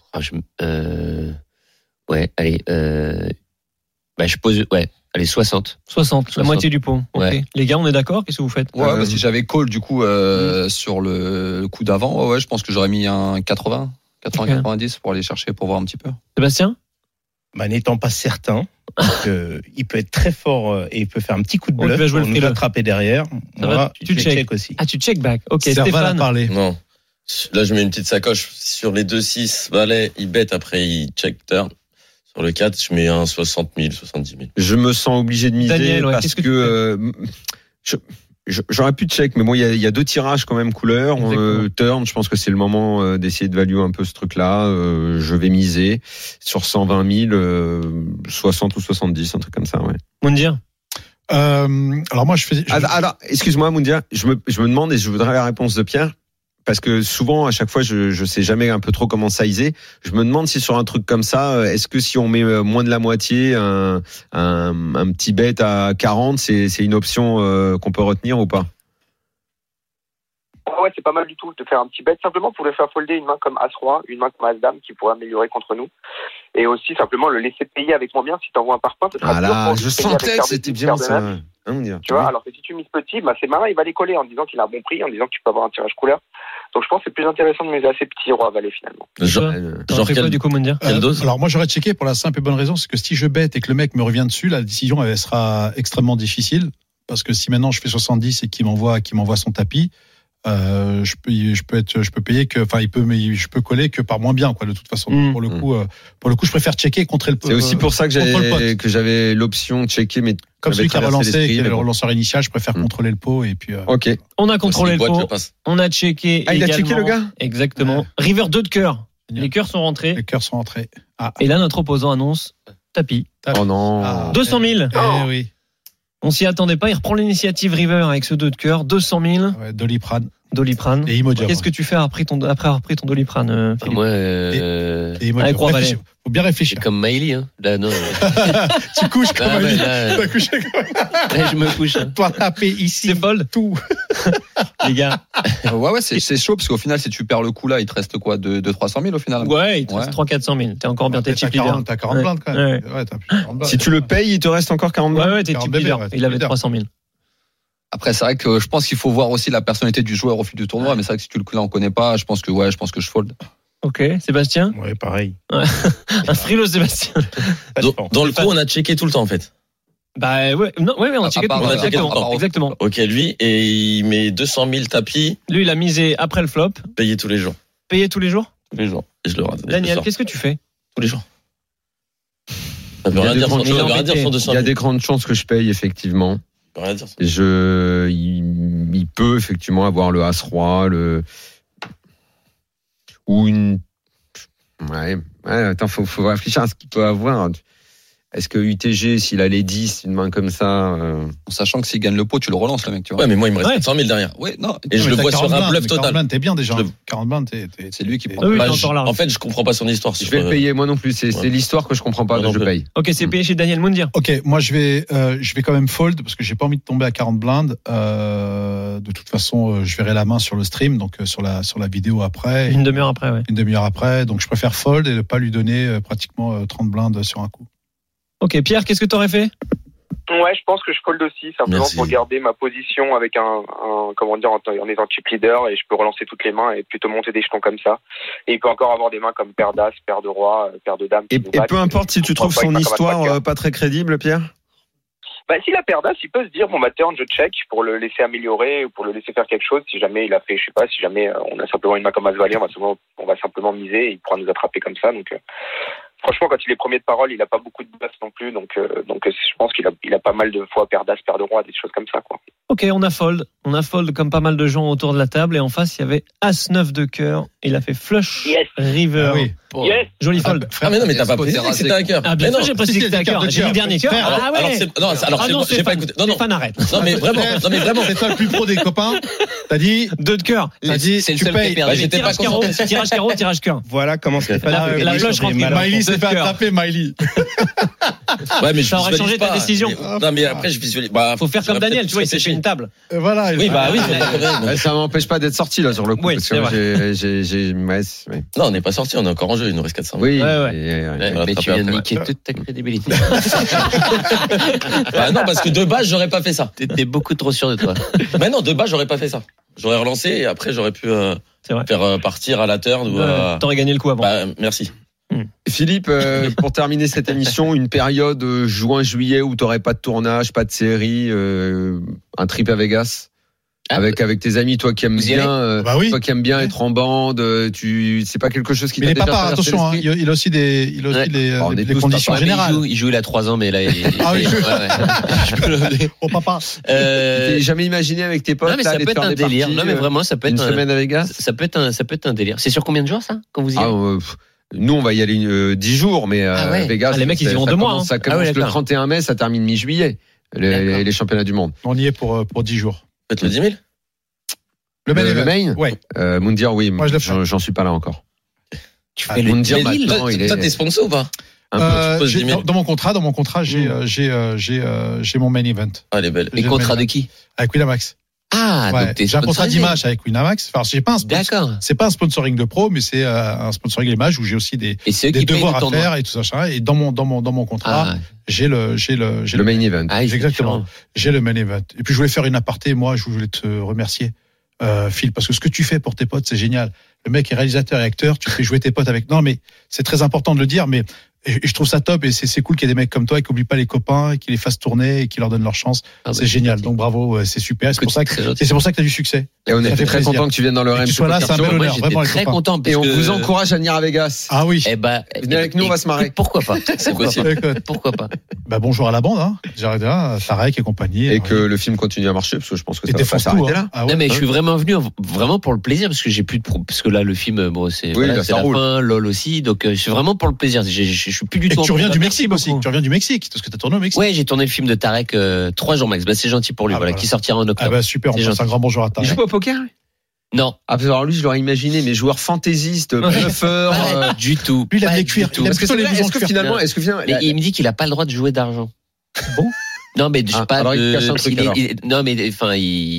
S8: Ouais, allez. Je pose. Ouais, allez 60.
S12: 60. La moitié du pot.
S8: Ouais.
S12: Okay. Les gars, on est d'accord? Qu'est-ce que vous faites?
S10: Ouais, si j'avais call du coup sur le coup d'avant, ouais, je pense que j'aurais mis un 80, 90 pour aller chercher pour voir un petit peu.
S12: Sébastien?
S5: N'étant pas certain, il peut être très fort et il peut faire un petit coup de bluff pour nous attraper derrière.
S12: Moi, tu check aussi. Ah, tu check back. Ok, Stéphane.
S5: Non.
S9: Là, je mets une petite sacoche sur les 2-6 valets. Il bet, après il check turn. Sur le 4, je mets un 60 000, 70 000.
S4: Je me sens obligé de miser.
S12: Daniel,
S4: parce que j'aurais pu check, mais bon, il y a 2 tirages quand même couleur. Turn, je pense que c'est le moment d'essayer de value un peu ce truc-là. Je vais miser sur 120 000, 60 ou 70, un truc comme ça, ouais.
S12: Moundir?
S7: Alors moi,
S4: alors, excuse-moi, Moundir, je me demande, et je voudrais la réponse de Pierre, parce que souvent, à chaque fois, je sais jamais un peu trop comment sizer. Je me demande si sur un truc comme ça, est-ce que si on met moins de la moitié, un petit bet à 40, c'est une option qu'on peut retenir ou pas?
S13: Ouais, c'est pas mal du tout de faire un petit bet simplement pour le faire folder une main comme As-Roi, une main comme As-Dame qui pourrait améliorer contre nous. Et aussi simplement le laisser payer avec moins bien si t'envoies un parpaing.
S4: Ah là, je sentais que c'était bien ça.
S13: Tu vois, alors que si tu mises petit, c'est malin, il va les coller en disant qu'il a un bon prix, en disant que tu peux avoir un tirage couleur. Donc je pense que c'est plus intéressant de miser assez petit roi valet finalement.
S12: Genre quel du coup, Moundir?
S7: Alors moi j'aurais checké pour la simple et bonne raison, c'est que si je bête et que le mec me revient dessus, la décision elle sera extrêmement difficile parce que si maintenant je fais 70 et qu'il m'envoie son tapis, je peux payer que, enfin je peux coller que par moins bien quoi de toute façon. Pour le coup je préfère checker contre le.
S4: C'est aussi pour ça que j'avais l'option de checker, mais
S7: comme celui qui a relancé, qui est le relanceur initial, je préfère contrôler le pot et puis.
S4: Ok.
S12: On a contrôlé le pot, on a checké.
S4: Ah, il a checké le gars.
S12: Exactement. River 2 de cœur. Les cœurs sont rentrés.
S7: Ah.
S12: Et là notre opposant annonce tapis.
S4: Oh non.
S12: 200 000.
S7: Eh oui.
S12: On s'y attendait pas. Il reprend l'initiative River avec ce 2 de cœur. 200 000.
S7: Ouais, Doliprane.
S12: Et
S7: Imodium.
S12: Qu'est-ce que tu fais après avoir pris ton Doliprane, Philippe?
S8: Moi,
S12: avec Roi Valet.
S7: Faut bien réfléchir.
S8: Comme Maëlie, hein. Là, non.
S7: Tu couches comme Maëlie.
S8: Là, je me couche.
S7: Toi, taper ici.
S12: C'est fold.
S7: Tout.
S12: Les gars.
S10: Ouais, c'est chaud parce qu'au final, si tu perds le coup là, il te reste quoi? 300 000 au final?
S12: Ouais, il te reste 300-400 000. T'es encore bien, t'es chip leader.
S7: T'as 40 blindes quand même. Ouais, t'as plus 40 blindes.
S4: Si tu le payes, il te reste encore 40 blindes.
S12: Ouais, t'es chip leader. Il avait 300 000.
S10: Après, c'est vrai que je pense qu'il faut voir aussi la personnalité du joueur au fil du tournoi, mais c'est vrai que si tu le là on connaît pas, je pense que je fold.
S12: Ok, Sébastien?
S5: Ouais, pareil.
S12: Un frileux Sébastien.
S9: Dans le coup, on a checké tout le temps en fait.
S12: Bah ouais, on a checké tout le temps. Exactement.
S9: Ok, lui, et il met 200 000 tapis.
S12: Lui, il a misé après le flop.
S9: Payé tous les jours.
S12: Tous les jours?
S9: Tous les jours. Et je le rate.
S12: Daniel, qu'est-ce que tu fais?
S9: Tous les jours. Ça veut rien dire sur 200 000.
S4: Il y a des grandes chances que je paye, effectivement.
S9: Ça veut rien dire.
S4: Il peut effectivement avoir le As-Roi, ou une. Ouais, attends, faut réfléchir à ce qu'il peut avoir. Est-ce que UTG, s'il a les 10, une main comme ça,
S10: sachant que s'il gagne le pot, tu le relances, le mec, tu vois.
S9: Ouais, mais moi, il me reste 400 000 derrière.
S10: Ouais, non.
S9: Et je le vois sur un bluff total.
S7: 40 blindes, t'es bien déjà. 40 blindes,
S10: c'est lui qui prend.
S9: En fait, je comprends pas son histoire.
S4: Je vais le payer, moi non plus. C'est l'histoire que je comprends pas, donc je paye.
S12: Ok, c'est payé chez Daniel Moundir.
S7: Ok, moi je vais quand même fold parce que j'ai pas envie de tomber à 40 blindes. De toute façon, je verrai la main sur le stream, donc sur la vidéo après.
S12: Une demi-heure après, ouais.
S7: Une demi-heure après, donc je préfère fold et ne pas lui donner pratiquement 30 blindes sur un coup.
S12: Ok, Pierre, qu'est-ce que tu aurais fait ?
S13: Ouais, je pense que je fold aussi, simplement pour garder ma position avec un comment dire, en étant chip leader, et je peux relancer toutes les mains et plutôt monter des jetons comme ça. Et il peut encore avoir des mains comme paire d'as, paire de roi, paire de dames.
S4: Et peu importe si tu trouves son histoire pas très crédible, Pierre.
S13: S'il a paire d'as, il peut se dire, bon, turn, je check pour le laisser améliorer ou pour le laisser faire quelque chose. Si jamais il a fait, je sais pas, si jamais on a simplement une main comme As-Valet, on va simplement miser et il pourra nous attraper comme ça. Donc, franchement, quand il est premier de parole, il a pas beaucoup de bluff non plus. Donc, je pense qu'il a pas mal de fois paire d'as, paire de roi, des choses comme ça, quoi.
S12: Ok, on a fold comme pas mal de gens autour de la table, et en face, il y avait As-9 de cœur. Il a fait flush river.
S7: Ah oui.
S13: Yes.
S12: Joli fold.
S9: Mais non, mais t'as pas précisé que c'était un cœur.
S12: Ah, bien sûr, j'ai précisé que c'était un cœur. J'ai dit dernier cœur.
S9: Ah ouais. Alors, j'ai pas écouté. Non,
S12: arrête.
S9: Non, mais vraiment.
S7: C'est toi le plus pro des copains. T'as dit
S12: 2 de cœur.
S7: T'as dit
S8: c'est le
S7: tu
S8: seul
S7: payes.
S8: qui a perdu.
S9: J'étais pas concentré.
S12: Tirage carreau.
S5: Voilà comment c'est fait.
S12: La cloche rentre.
S7: Miley s'est fait attraper, Miley.
S9: Ouais, mais je
S12: ça aurait changé ta décision.
S9: Non, mais après, je visualise.
S12: Faut faire comme Daniel, tu vois, il s'est fait une table.
S7: Voilà.
S9: Oui,
S4: Ça m'empêche pas d'être sorti là sur le coup.
S12: Oui,
S4: parce que
S9: non, on n'est pas sorti, on est encore en jeu, il nous reste 400.
S4: Oui.
S8: Mais tu viens de niquer toute ta crédibilité.
S9: Non, parce que de base, j'aurais pas fait ça.
S8: T'étais beaucoup trop sûr de toi.
S9: Mais non, de base, j'aurais pas fait ça. J'aurais relancé et après, j'aurais pu faire partir à la turn.
S12: T'aurais gagné le coup avant.
S9: Merci.
S4: Philippe, pour terminer cette émission, une période juin-juillet où t'aurais pas de tournage, pas de série, un trip à Vegas. Avec tes amis, toi qui aimes bien, toi qui aimes bien être en bande, c'est pas quelque chose qui t'a
S7: déjà
S4: traversé
S7: attention,
S4: l'esprit.
S7: Il a aussi les conditions générales.
S8: Il joue il a 3 ans, mais là,
S7: Oh papa.
S4: T'es jamais imaginé avec tes potes?
S8: Non, mais ça peut être un délire. Non, mais vraiment, ça peut être
S4: une semaine à Vegas.
S8: Ça peut être un délire. C'est sur combien de jours, ça, quand vous y allez?
S4: Nous, on va y aller 10 jours, mais Vegas.
S12: Les mecs, ils y vont 2 mois.
S4: Ça commence le 31 mai, ça termine mi-juillet. Les championnats du monde.
S7: On y est pour 10 jours.
S9: Faites le 10 000?
S7: Le main?
S4: Ouais. Moundir, oui.
S7: Moi,
S4: j'en suis pas là encore.
S9: Tu fais Moundir maintenant. Toi, t'es sponsor ou pas?
S7: Dans mon contrat, j'ai mon main event.
S9: Ah, elle est belle.
S8: Et contrat de qui?
S7: Avec Winamax.
S8: Ah, donc t'es
S7: j'ai un contrat d'image avec Winamax. Enfin, c'est pas un sponsoring de pro, mais c'est un sponsoring d'image où j'ai aussi des devoirs à faire et tout ça. Et dans mon contrat, j'ai le
S4: main event.
S7: Exactement. J'ai le main event. Et puis je voulais faire une aparté. Moi, je voulais te remercier, Phil, parce que ce que tu fais pour tes potes, c'est génial. Le mec est réalisateur et acteur. Tu fais jouer tes potes avec. Non, mais c'est très important de le dire. Mais je trouve ça top et c'est cool qu'il y ait des mecs comme toi qui n'oublient pas les copains et qui les fassent tourner et qui leur donnent leur chance. C'est génial. Donc bravo, c'est super. C'est pour ça que tu as du succès.
S4: Et on est très content que tu viennes dans le RMC.
S7: Tu sois là, c'est un bel honneur. Vraiment,
S8: très content.
S4: Et on vous encourage à venir à Vegas.
S7: Ah oui.
S4: Venez avec nous, on va se marrer.
S8: Pourquoi pas?
S9: C'est possible.
S8: Pourquoi pas?
S7: Bonjour à la bande, hein. J'arrête là, Tarek et compagnie.
S4: Et que le film continue à marcher parce que je pense que ça va pas s'arrêter là.
S8: Non, mais je suis vraiment venu vraiment pour le plaisir parce que j'ai plus de parce que là le film, c'est la fin, LOL aussi. Donc je suis vraiment pour le plaisir. Je suis plus du tout.
S7: Tu reviens du Mexique aussi. Tu reviens du Mexique parce que t'as tourné au Mexique.
S8: Ouais, j'ai tourné le film de Tarek 3 jours max. C'est gentil pour lui, qui sortira en octobre.
S7: Super. On passe un grand bonjour à Tarek.
S4: Il joue pas au poker?
S8: Non.
S4: Alors lui, je l'aurais imaginé, mais joueur fantaisiste, bluffeur.
S8: Du tout.
S7: Lui, il a des cuirs.
S4: Est-ce que finalement,
S8: il me dit qu'il a pas le droit de jouer d'argent.
S7: Bon.
S8: Non, mais je sais pas.
S4: Alors il cache un truc.
S8: Non, mais enfin,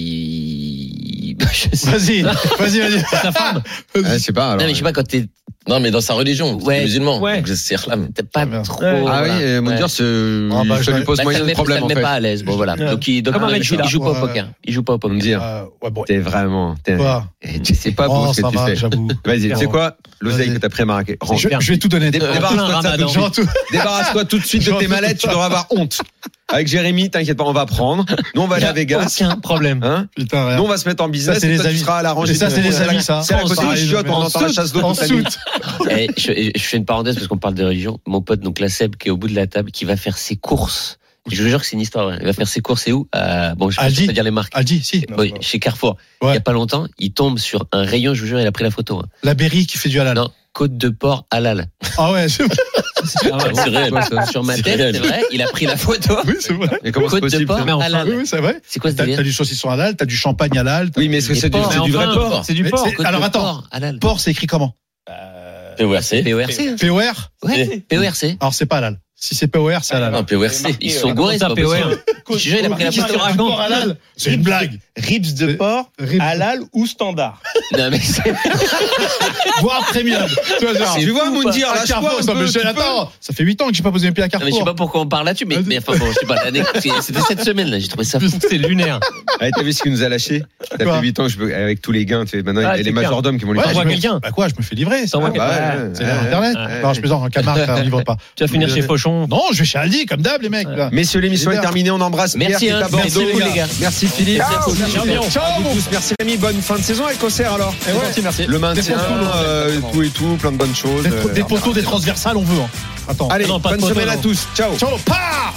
S7: Vas-y.
S12: C'est ta femme.
S4: Je sais pas.
S8: Non, mais je sais pas quand t'es.
S9: Non, mais dans sa religion, c'est musulman.
S12: Ouais.
S9: Donc c'est Islam.
S8: T'es pas trop.
S4: Ah oui, Moundir, ça lui pose moyen de problème en fait.
S8: Ça me met pas à l'aise. Bon voilà. Donc il joue pas au poker. Il joue pas au poker.
S4: Moundir, t'es vraiment. C'est pas beau ce que tu fais. Vas-y, tu sais quoi? L'oseille que t'as prémarqué.
S7: Je vais tout donner.
S4: Débarrasse-toi tout de suite de tes mallettes. Tu devrais avoir honte. Avec Jérémy, t'inquiète pas, on va prendre. Nous, on va aller à Vegas.
S12: Aucun problème.
S7: Putain,
S4: nous, on va se mettre en business.
S7: Ça, c'est les amis.
S4: Tu seras à la rangée.
S7: Ça, c'est les amis, ça.
S4: C'est à côté du chiotte, on entend la chasse d'eau toute la nuit.
S8: Je fais une parenthèse parce qu'on parle de religion. Mon pote, donc la Seb, qui est au bout de la table, qui va faire ses courses. Je vous jure que c'est une histoire. Il va faire ses courses et où bon, je vais pas dire les marques.
S7: Aldi, si.
S8: Oui, chez Carrefour. Ouais. Il y a pas longtemps, il tombe sur un rayon. Je vous jure, il a pris la photo.
S7: La Berry qui fait du halal.
S8: Non, côte de porc halal.
S7: Ah ouais.
S8: C'est réel. Sur ma tête, c'est vrai. Il a pris la photo.
S7: Oui, c'est vrai.
S4: Et comment
S8: côte
S4: c'est possible,
S8: de porc halal.
S7: Oui, c'est vrai.
S8: C'est quoi ce délire?
S7: T'as du saucisson halal, t'as du champagne halal.
S4: Oui, mais est-ce que c'est du vrai porc?
S12: C'est du porc.
S7: Alors attends, porc, c'est écrit comment?
S8: PORC.
S7: POR?
S8: Ouais. PORC.
S7: Alors c'est pas halal. Si c'est POR, c'est halal.
S8: Non, PORC. Ils sont gourés, ça, POR. Je suis il a pris la photo.
S7: C'est une blague.
S5: Ribs de porc, halal ou standard.
S8: Non, mais c'est.
S7: Voire premium.
S4: Tu vois, Moundir, là,
S7: attends, ça fait 8 ans que j'ai pas posé un pied à Carrefour.
S8: Mais je sais pas pourquoi on parle là-dessus, mais enfin bon, je sais pas, c'était cette semaine, là, j'ai trouvé ça fou.
S12: C'est lunaire.
S4: Allez, t'as vu ce qu'il nous a lâché? Ça fait 8 ans que avec tous les gains, maintenant, il y a les majordomes qui vont lui
S12: faire. Quelqu'un.
S7: Bah quoi, je me fais livrer. C'est
S12: Internet.
S7: Non, je plaisante, en Camargue, ça ne livre pas.
S12: Tu vas finir chez Fauchon.
S7: Non, je vais chez Aldi, comme d'hab, les mecs.
S4: Messieurs, l'émission est terminée, on embrasse Pierre qui est à Bordeaux.
S8: Merci, les gars.
S4: Merci Philippe. Ciao à vous tous. Merci Rémi. Bonne fin de saison avec Auxerre alors.
S12: Merci.
S4: Le maintien, tout et tout, plein de bonnes choses.
S7: Des poteaux, des transversales, on veut. Attends.
S4: Allez, bonne semaine à tous. Ciao.
S7: Ciao.